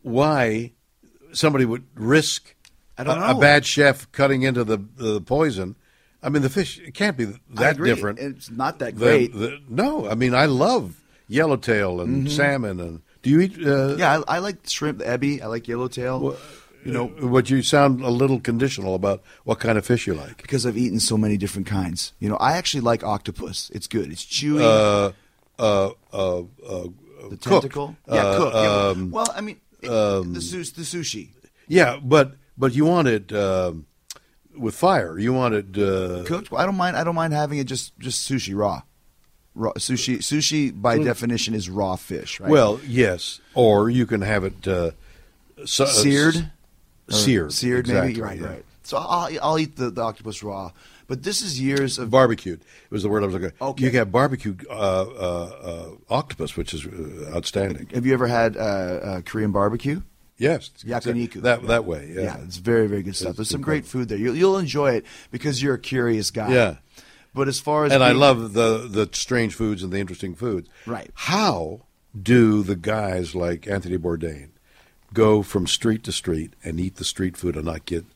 why somebody would risk I don't a, a know. bad chef cutting into the the poison. I mean, the fish it can't be I that agree. different. It's not that than great. the- no, I mean, I love yellowtail and salmon. And do you eat? Uh, yeah, I, I like shrimp, the ebi. I like yellowtail. you know, but you sound a little conditional about what kind of fish you like. because I've eaten so many different kinds. You know, I actually like octopus. It's good. It's chewy. Uh, uh, uh, uh, the cooked. tentacle. Yeah, Uh, cook. Yeah. um, well, I mean, it, the, sus- the sushi. Yeah, but but you want it um, with fire. You want it uh, Cooked. Well, I don't mind. I don't mind having it just just sushi raw. Raw sushi. Sushi by definition is raw fish, right? Well, yes, or you can have it uh, su- uh, seared. s- Or seared, Seared, exactly, maybe. Right, yeah. right. So I'll I'll eat the, the octopus raw. But this is years of Barbecued was the word I was looking. Okay. You can have barbecued uh, uh, uh, octopus, which is uh, outstanding. Have you ever had uh, uh, Korean barbecue? Yes, Yakiniku. That that way. Yeah, Yeah, it's very, very good stuff. It's There's some incredible. great food there. You'll, you'll enjoy it because you're a curious guy. Yeah. But as far as and I being- love the the strange foods and the interesting foods. Right. How do the guys like Anthony Bourdain go from street to street and eat the street food and not get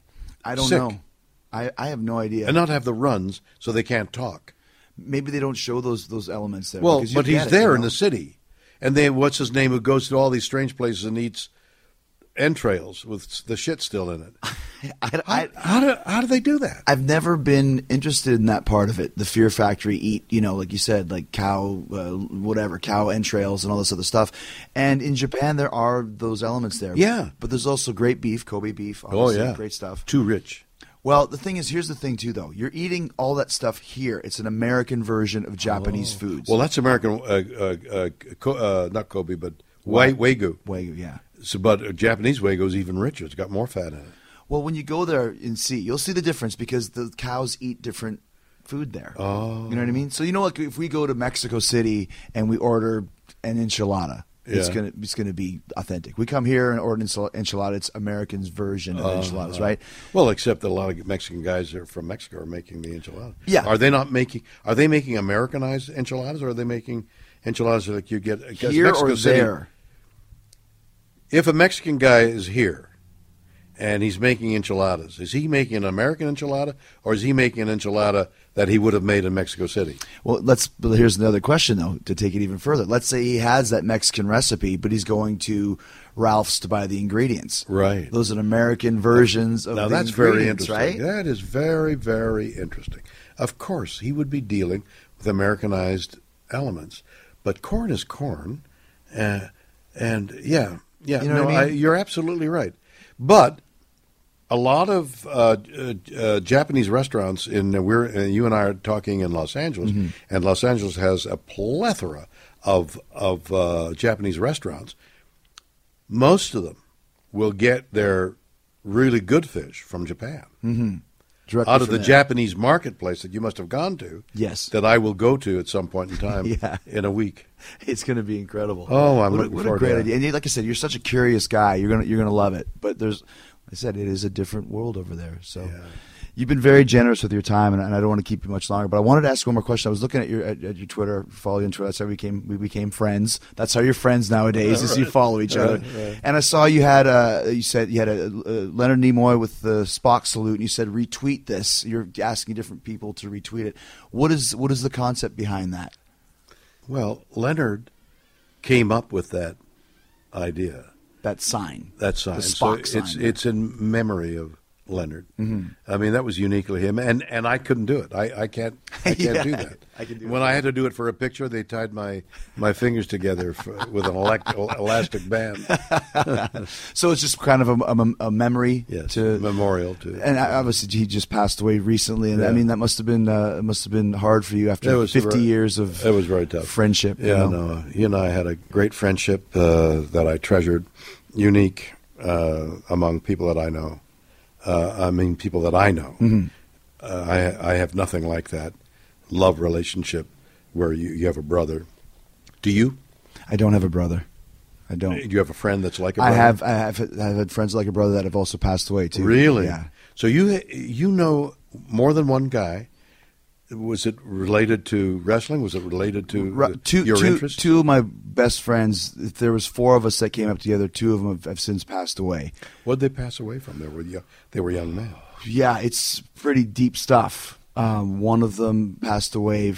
I don't sick? know. I, I have no idea. and not have the runs so they can't talk? Maybe they don't show those those elements there. Well, because you but he's get it, there you in know? the city, and then what's his name who goes to all these strange places and eats entrails with the shit still in it? I, How, I, how do how do they do that? I've never been interested in that part of it. The Fear Factory eat, you know, like you said, like cow, uh, whatever, cow entrails and all this other stuff. And in Japan, there are those elements there. Yeah. But there's also great beef, Kobe beef. Oh Obviously, yeah, great stuff. Too rich. Well, the thing is, here's the thing too, though. You're eating all that stuff here. It's an American version of Japanese foods. Oh. Well, that's American, uh, uh, uh, co- uh, not Kobe, but wa- Wagyu. Wagyu, yeah. So, but uh, Japanese Wagyu is even richer. It's got more fat in it. Well, when you go there and see, you'll see the difference because the cows eat different food there. Oh. You know what I mean? So you know, like if we go to Mexico City and we order an enchilada, it's Yeah. gonna it's gonna be authentic. We come here and order an enchil- enchilada. It's Americans' version of Uh-huh. enchiladas, right? Well, except that a lot of Mexican guys are from Mexico are making the enchilada. Yeah. Are they not making? Are they making Americanized enchiladas, or are they making enchiladas like you get 'cause Here Mexico or City- there? If a Mexican guy is here and he's making enchiladas, is he making an American enchilada, or is he making an enchilada that he would have made in Mexico City? Well, let's. But here's another question, though, to take it even further. Let's say he has that Mexican recipe, but he's going to Ralph's to buy the ingredients. Right. Those are American versions of Now the that's very ingredients, interesting. right? That is very, very interesting. Of course, he would be dealing with Americanized elements, but corn is corn, uh, and yeah, yeah. You know no, what I mean? you're absolutely right. But a lot of uh, uh, uh, Japanese restaurants in uh, we're uh, you and I are talking in Los Angeles, Mm-hmm. and Los Angeles has a plethora of of uh, Japanese restaurants. Most of them will get their really good fish from Japan. Mm-hmm. Directly Out of from the there. Japanese marketplace that you must have gone to. Yes. That I will go to at some point in time Yeah. in a week. It's going to be incredible. Oh, I'm what, a- looking what forward a great to that. idea! And you- like I said, you're such a curious guy. You're gonna you're gonna love it. But there's, like I said, it is a different world over there. So you've been very generous with your time, and, and I don't want to keep you much longer. But I wanted to ask one more question. I was looking at your at, at your Twitter, follow you on Twitter. That's how we became we became friends. That's how you're friends nowadays, is you follow each other. Right, right. And I saw you had a you said you had a, a Leonard Nimoy with the Spock salute, and you said retweet this. You're asking different people to retweet it. What is what is the concept behind that? Well, Leonard came up with that idea, That sign. that sign. The so Spock it's sign. it's in memory of Leonard. Mm-hmm. I mean, that was uniquely him, and and I couldn't do it. I, I can't I can't Yeah, do that. I can do when it. I had to do it for a picture, they tied my my fingers together for, with an elect, elastic band. So it's just kind of a, a, a memory Yes, to memorial to. And obviously, he just passed away recently, and I Yeah. mean that must have been uh, must have been hard for you after It was fifty very- years of It was very tough. friendship. you Yeah, know? no, he and I had a great friendship uh, that I treasured, unique uh, among people that I know. Uh, I mean, people that I know. Mm-hmm. Uh, I I have nothing like that love relationship where you, you have a brother. Do you? I don't have a brother. I Do don't. you have a friend that's like a I brother? have I have I've had friends like a brother that have also passed away too. Really? Yeah. So you you know more than one guy. Was it related to wrestling? Was it related to Ru- the- two, your two, interest? two of my best friends. If there was four of us that came up together, two of them have, have since passed away. What did they pass away from? They were young, they were young men. Yeah, it's pretty deep stuff. Um, one of them passed away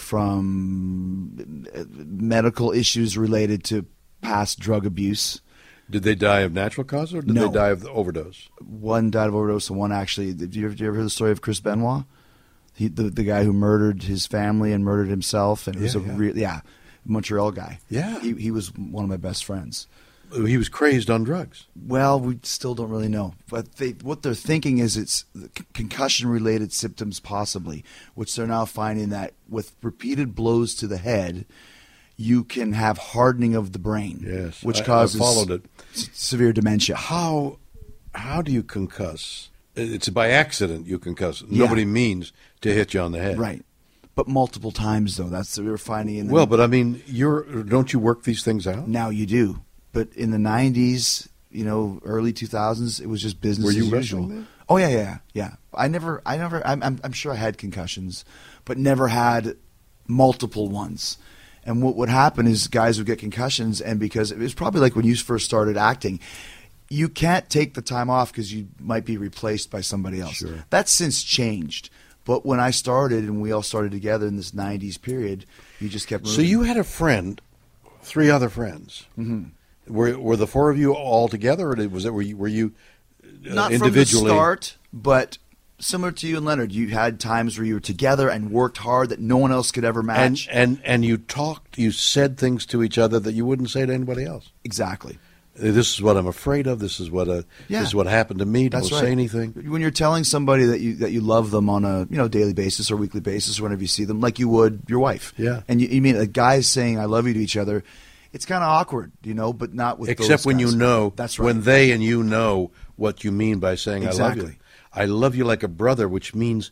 from uh, medical issues related to past drug abuse. Did they die of natural cause or did No. they die of the overdose? One died of overdose, and one actually. Did you ever, did you ever hear the story of Chris Benoit? He, the the guy who murdered his family and murdered himself, and it was Yeah, a yeah. real yeah, Montreal guy. Yeah. he he was one of my best friends. He was crazed on drugs. Well, we still don't really know, but they, what they're thinking is it's concussion-related symptoms, possibly, which they're now finding that with repeated blows to the head, you can have hardening of the brain, Yes, which I- I causes followed it. s- severe dementia. How how do you concuss? It's by accident you concuss. Yeah. Nobody means to hit you on the head. Right, but multiple times though. That's what we're finding. In the, Well, but I mean, you're don't you work these things out? now you do, but in the nineties, you know, early two thousands, it was just business Were you as wrestling usual. then? Oh yeah, yeah, yeah. I never, I never. I'm, I'm, I'm sure I had concussions, but never had multiple ones. And what would happen is guys would get concussions, and because it was probably like when you first started acting, you can't take the time off because you might be replaced by somebody else. Sure. That's since changed. But when I started and we all started together in this nineties period, you just kept moving. So you had a friend, three other friends. Mm-hmm. Were were the four of you all together, or did- was it were you, were you uh, Not individually? from the start, but similar to you and Leonard, you had times where you were together and worked hard that no one else could ever and match. and and you talked, you said things to each other that you wouldn't say to anybody else. Exactly. This is what I'm afraid of. This is what uh, Yeah. this is what happened to me. Don't That's right. say anything. When you're telling somebody that you that you love them on a you know daily basis or weekly basis or whenever you see them, like you would your wife. Yeah. And you, you mean a guy saying "I love you" to each other, it's kind of awkward, you know, but not with Except those when guys. you know, That's right. when they and you know what you mean by saying I love you. Exactly. I love you like a brother, which means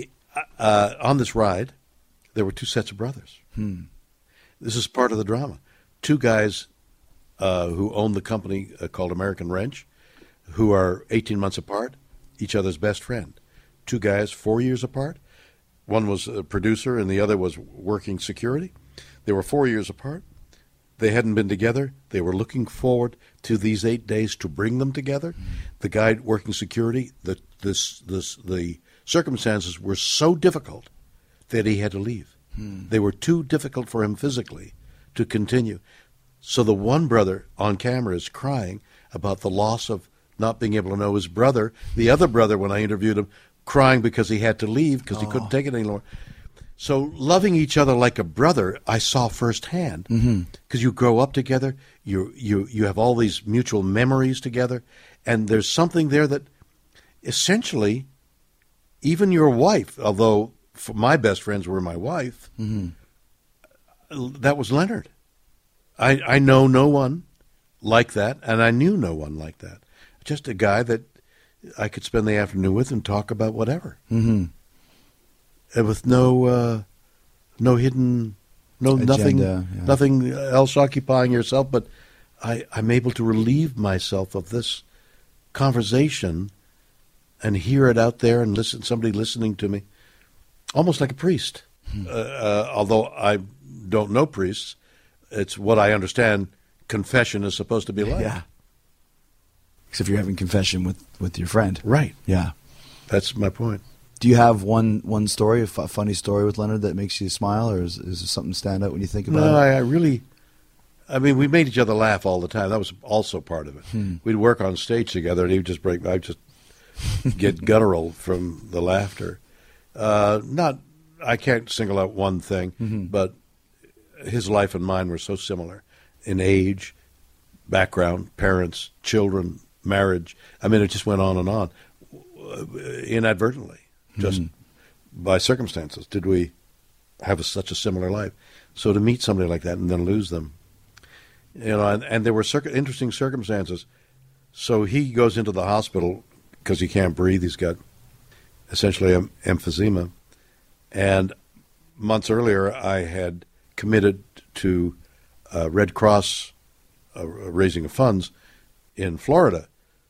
uh, on this ride, there were two sets of brothers. Hmm. This is part of the drama. Two guys uh, who own the company uh, called American Wrench, who are eighteen months apart, each other's best friend. Two guys, four years apart. One was a producer and the other was working security. They were four years apart. They hadn't been together. They were looking forward to these eight days to bring them together. The guy working security, the this this the circumstances were so difficult that he had to leave. They were too difficult for him physically to continue. So the one brother on camera is crying about the loss of not being able to know his brother. The other brother, when I interviewed him, crying because he had to leave because he couldn't take it anymore. So loving each other like a brother, I saw firsthand, because you grow up together, you you you have all these mutual memories together, and there's something there that, essentially, even your wife, although for my best friends were my wife, that was Leonard. I I know no one like that, and I knew no one like that. Just a guy that I could spend the afternoon with and talk about whatever, Mm-hmm. and with no uh, no hidden, no Agenda, nothing, yeah. nothing else occupying yourself. But I, I'm able to relieve myself of this conversation and hear it out there and listen. Somebody listening to me, almost like a priest. Hmm. Uh, uh, although I don't know priests, it's what I understand confession is supposed to be like. Yeah. Except you're having confession with, with your friend. Right. Yeah. That's my point. Do you have one one story, a f- funny story with Leonard that makes you smile, or is, is there something stand out when you think about No, it? I, I really. I mean, we made each other laugh all the time. That was also part of it. Hmm. We'd work on stage together, and he'd just break. I'd just get guttural from the laughter. Uh, not, I can't single out one thing, Mm-hmm. but his life and mine were so similar in age, background, parents, children, marriage. I mean, it just went on and on, inadvertently, just by circumstances. Did we have a, such a similar life? So to meet somebody like that and then lose them, you know, and, and there were circ- interesting circumstances. So he goes into the hospital because he can't breathe. He's got essentially em- emphysema. And months earlier, I had committed to uh, Red Cross uh, raising of funds in Florida.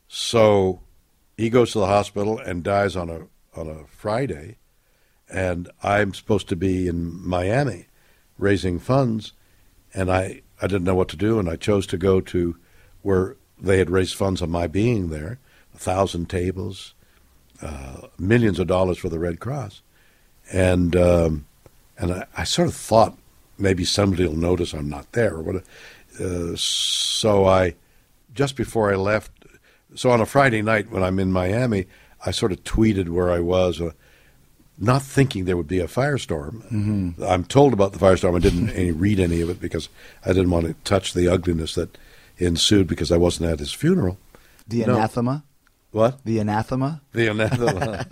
So he goes to the hospital and dies on a on a Friday, and I'm supposed to be in Miami raising funds, and I, I didn't know what to do, and I chose to go to where they had raised funds on my being there, a thousand tables, uh, millions of dollars for the Red Cross. And um, and I, I sort of thought maybe somebody will notice I'm not there. Or what. Uh, so I, just before I left, so on a Friday night when I'm in Miami, I sort of tweeted where I was, uh, not thinking there would be a firestorm. Mm-hmm. I'm told about the firestorm. I didn't any, read any of it because I didn't want to touch the ugliness that ensued because I wasn't at his funeral. The No. anathema? What? The anathema? The anathema.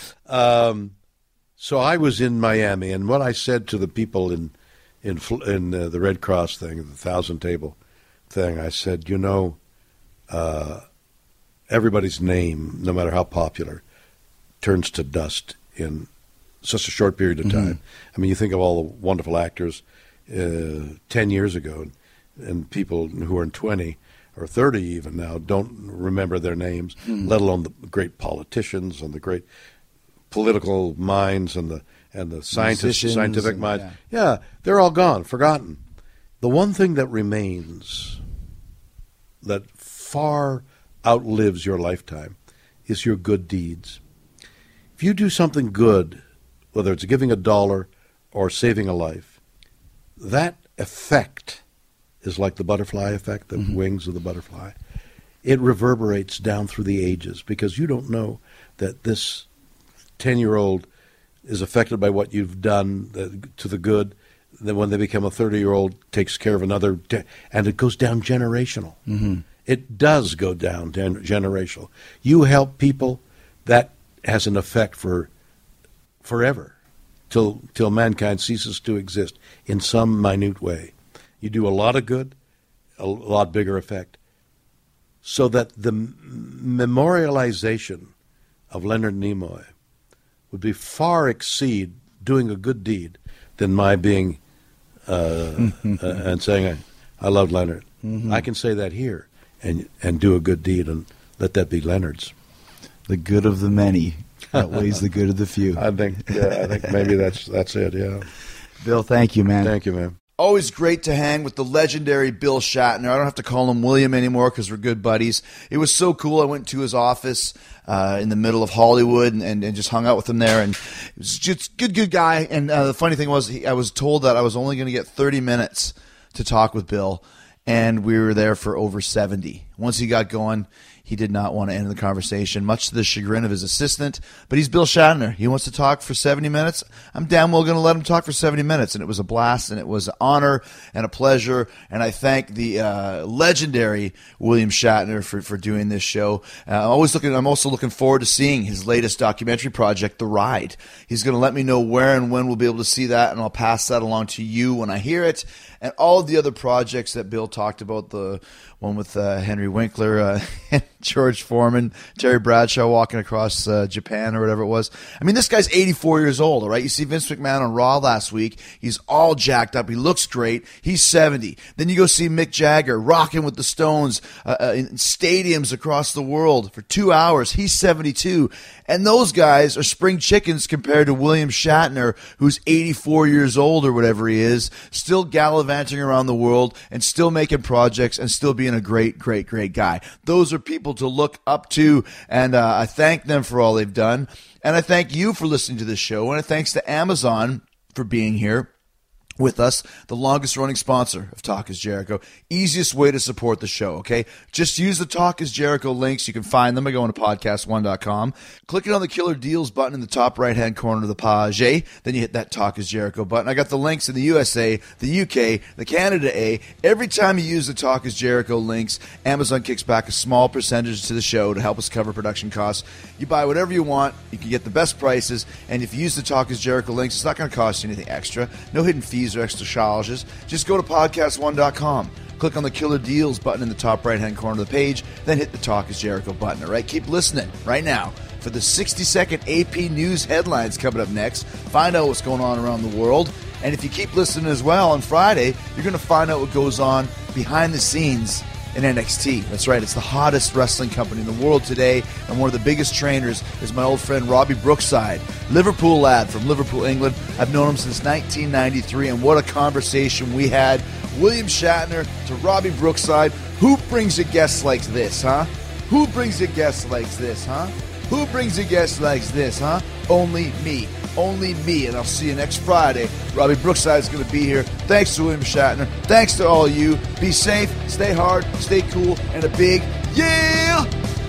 um, so I was in Miami, and what I said to the people in in Fl- in uh, the Red Cross thing, the thousand table thing, I said, you know, uh, everybody's name, no matter how popular, turns to dust in such a short period of time. I mean, you think of all the wonderful actors uh, ten years ago, and, and people who are in twenty or thirty even now don't remember their names, let alone the great politicians and the great political minds and the and the scientists, Musicians scientific and- minds. yeah. Yeah, they're all gone, forgotten. The one thing that remains that far outlives your lifetime is your good deeds. If you do something good, whether it's giving a dollar or saving a life, that effect is like the butterfly effect, the wings of the butterfly. It reverberates down through the ages because you don't know that this ten-year-old is affected by what you've done uh, to the good. Then when they become a thirty-year-old, takes care of another, de- and it goes down generational. Mm-hmm. It does go down gen- generational. You help people, that has an effect for forever, till till mankind ceases to exist in some minute way. You do a lot of good, a lot bigger effect. So that the m- memorialization of Leonard Nimoy would be far exceed doing a good deed than my being uh, uh, and saying I, I love Leonard. Mm-hmm. I can say that here and and do a good deed and let that be Leonard's. The good of the many outweighs the good of the few. I think yeah, I think maybe that's that's it. Yeah. Bill, thank you, man. Thank you, man. Always great to hang with the legendary Bill Shatner. I don't have to call him William anymore because we're good buddies. It was so cool. I went to his office uh, in the middle of Hollywood and, and, and just hung out with him there. And it was just good, good guy. And uh, the funny thing was, he, I was told that I was only going to get thirty minutes to talk with Bill, and we were there for over seventy. Once he got going, he did not want to end the conversation, much to the chagrin of his assistant. But he's Bill Shatner. He wants to talk for seventy minutes. I'm damn well going to let him talk for seventy minutes. And it was a blast, and it was an honor and a pleasure. And I thank the uh, legendary William Shatner for, for doing this show. Uh, I'm always looking. I'm also looking forward to seeing his latest documentary project, The Ride. He's going to let me know where and when we'll be able to see that, and I'll pass that along to you when I hear it. And all of the other projects that Bill talked about, the one with uh, Henry Winkler, uh, and George Foreman, Terry Bradshaw walking across uh, Japan or whatever it was. I mean, this guy's eighty-four years old, all right? You see Vince McMahon on Raw last week. He's all jacked up. He looks great. He's seventy. Then you go see Mick Jagger rocking with the Stones uh, uh, in stadiums across the world for two hours. He's seventy-two. And those guys are spring chickens compared to William Shatner, who's eighty-four years old or whatever he is, still gallivanting around the world and still making projects and still being a great, great, great guy. Those are people to look up to, and uh, I thank them for all they've done. And I thank you for listening to this show, and thanks to Amazon for being here with us, the longest running sponsor of Talk is Jericho. Easiest way to support the show, okay? Just use the Talk is Jericho links. You can find them by going to podcast one dot com. Clicking on the Killer Deals button in the top right-hand corner of the page. Then you hit that Talk is Jericho button. I got the links in the U S A, the U K, the Canada A. Every time you use the Talk is Jericho links, Amazon kicks back a small percentage to the show to help us cover production costs. You buy whatever you want. You can get the best prices. And if you use the Talk is Jericho links, it's not going to cost you anything extra. No hidden fees or extra charges. Just go to podcast one dot com. Click on the Killer Deals button in the top right-hand corner of the page, then hit the Talk is Jericho button. All right, keep listening right now for the sixty-second A P News headlines coming up next. Find out what's going on around the world. And if you keep listening as well, on Friday, you're going to find out what goes on behind the scenes in N X T. That's right, it's the hottest wrestling company in the world today, and one of the biggest trainers is my old friend Robbie Brookside, Liverpool lad from Liverpool, England. I've known him since nineteen ninety-three, and what a conversation we had. William Shatner to Robbie Brookside. Who brings a guest like this, huh? Who brings a guest like this, huh? Who brings a guest like this, huh? Only me. Only me, and I'll see you next Friday. Robbie Brookside is going to be here. Thanks to William Shatner. Thanks to all you. Be safe, stay hard, stay cool, and a big yeah,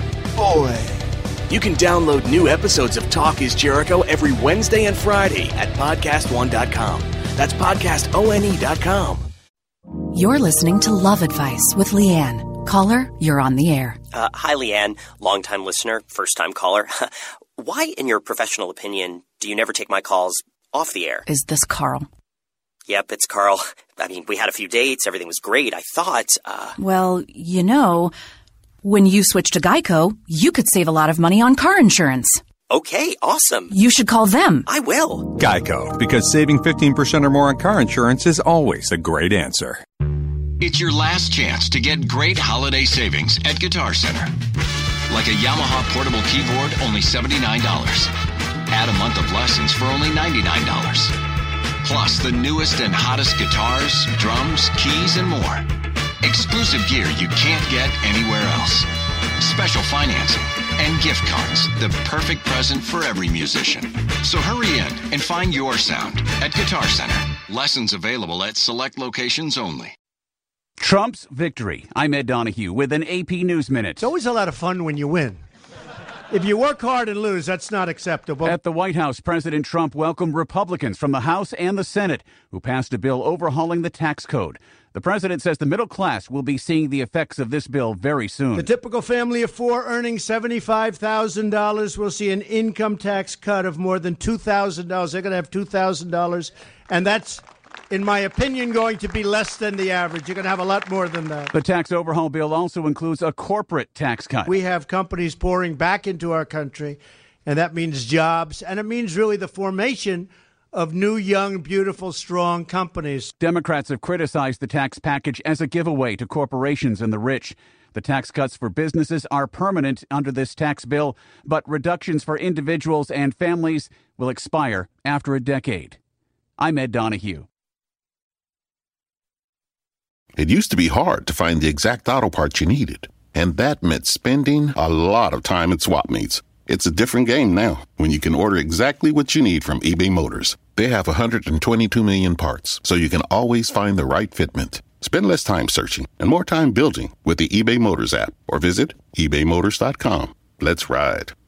boy. You can download new episodes of Talk is Jericho every Wednesday and Friday at podcast one dot com. That's podcast one dot com. You're listening to Love Advice with Leanne. Caller, you're on the air. Uh, hi, Leanne. Longtime listener, first-time caller. Why, in your professional opinion, do you never take my calls off the air? Is this Carl? Yep, it's Carl. I mean, we had a few dates. Everything was great. I thought, uh... Well, you know, when you switch to Geico, you could save a lot of money on car insurance. Okay, awesome. You should call them. I will. Geico, because saving fifteen percent or more on car insurance is always a great answer. It's your last chance to get great holiday savings at Guitar Center. Like a Yamaha portable keyboard, only seventy-nine dollars. Add a month of lessons for only ninety-nine dollars. Plus the newest and hottest guitars, drums, keys, and more. Exclusive gear you can't get anywhere else. Special financing and gift cards, the perfect present for every musician. So hurry in and find your sound at Guitar Center. Lessons available at select locations only. Trump's victory. I'm Ed Donahue with an A P News Minute. It's always a lot of fun when you win. If you work hard and lose, that's not acceptable. At the White House, President Trump welcomed Republicans from the House and the Senate who passed a bill overhauling the tax code. The president says the middle class will be seeing the effects of this bill very soon. The typical family of four earning seventy-five thousand dollars will see an income tax cut of more than two thousand dollars. They're going to have two thousand dollars, and that's, in my opinion, going to be less than the average. You're going to have a lot more than that. The tax overhaul bill also includes a corporate tax cut. We have companies pouring back into our country, and that means jobs, and it means really the formation of new, young, beautiful, strong companies. Democrats have criticized the tax package as a giveaway to corporations and the rich. The tax cuts for businesses are permanent under this tax bill, but reductions for individuals and families will expire after a decade. I'm Ed Donahue. It used to be hard to find the exact auto parts you needed, and that meant spending a lot of time at swap meets. It's a different game now when you can order exactly what you need from eBay Motors. They have one hundred twenty-two million parts, so you can always find the right fitment. Spend less time searching and more time building with the eBay Motors app, or visit ebay motors dot com. Let's ride.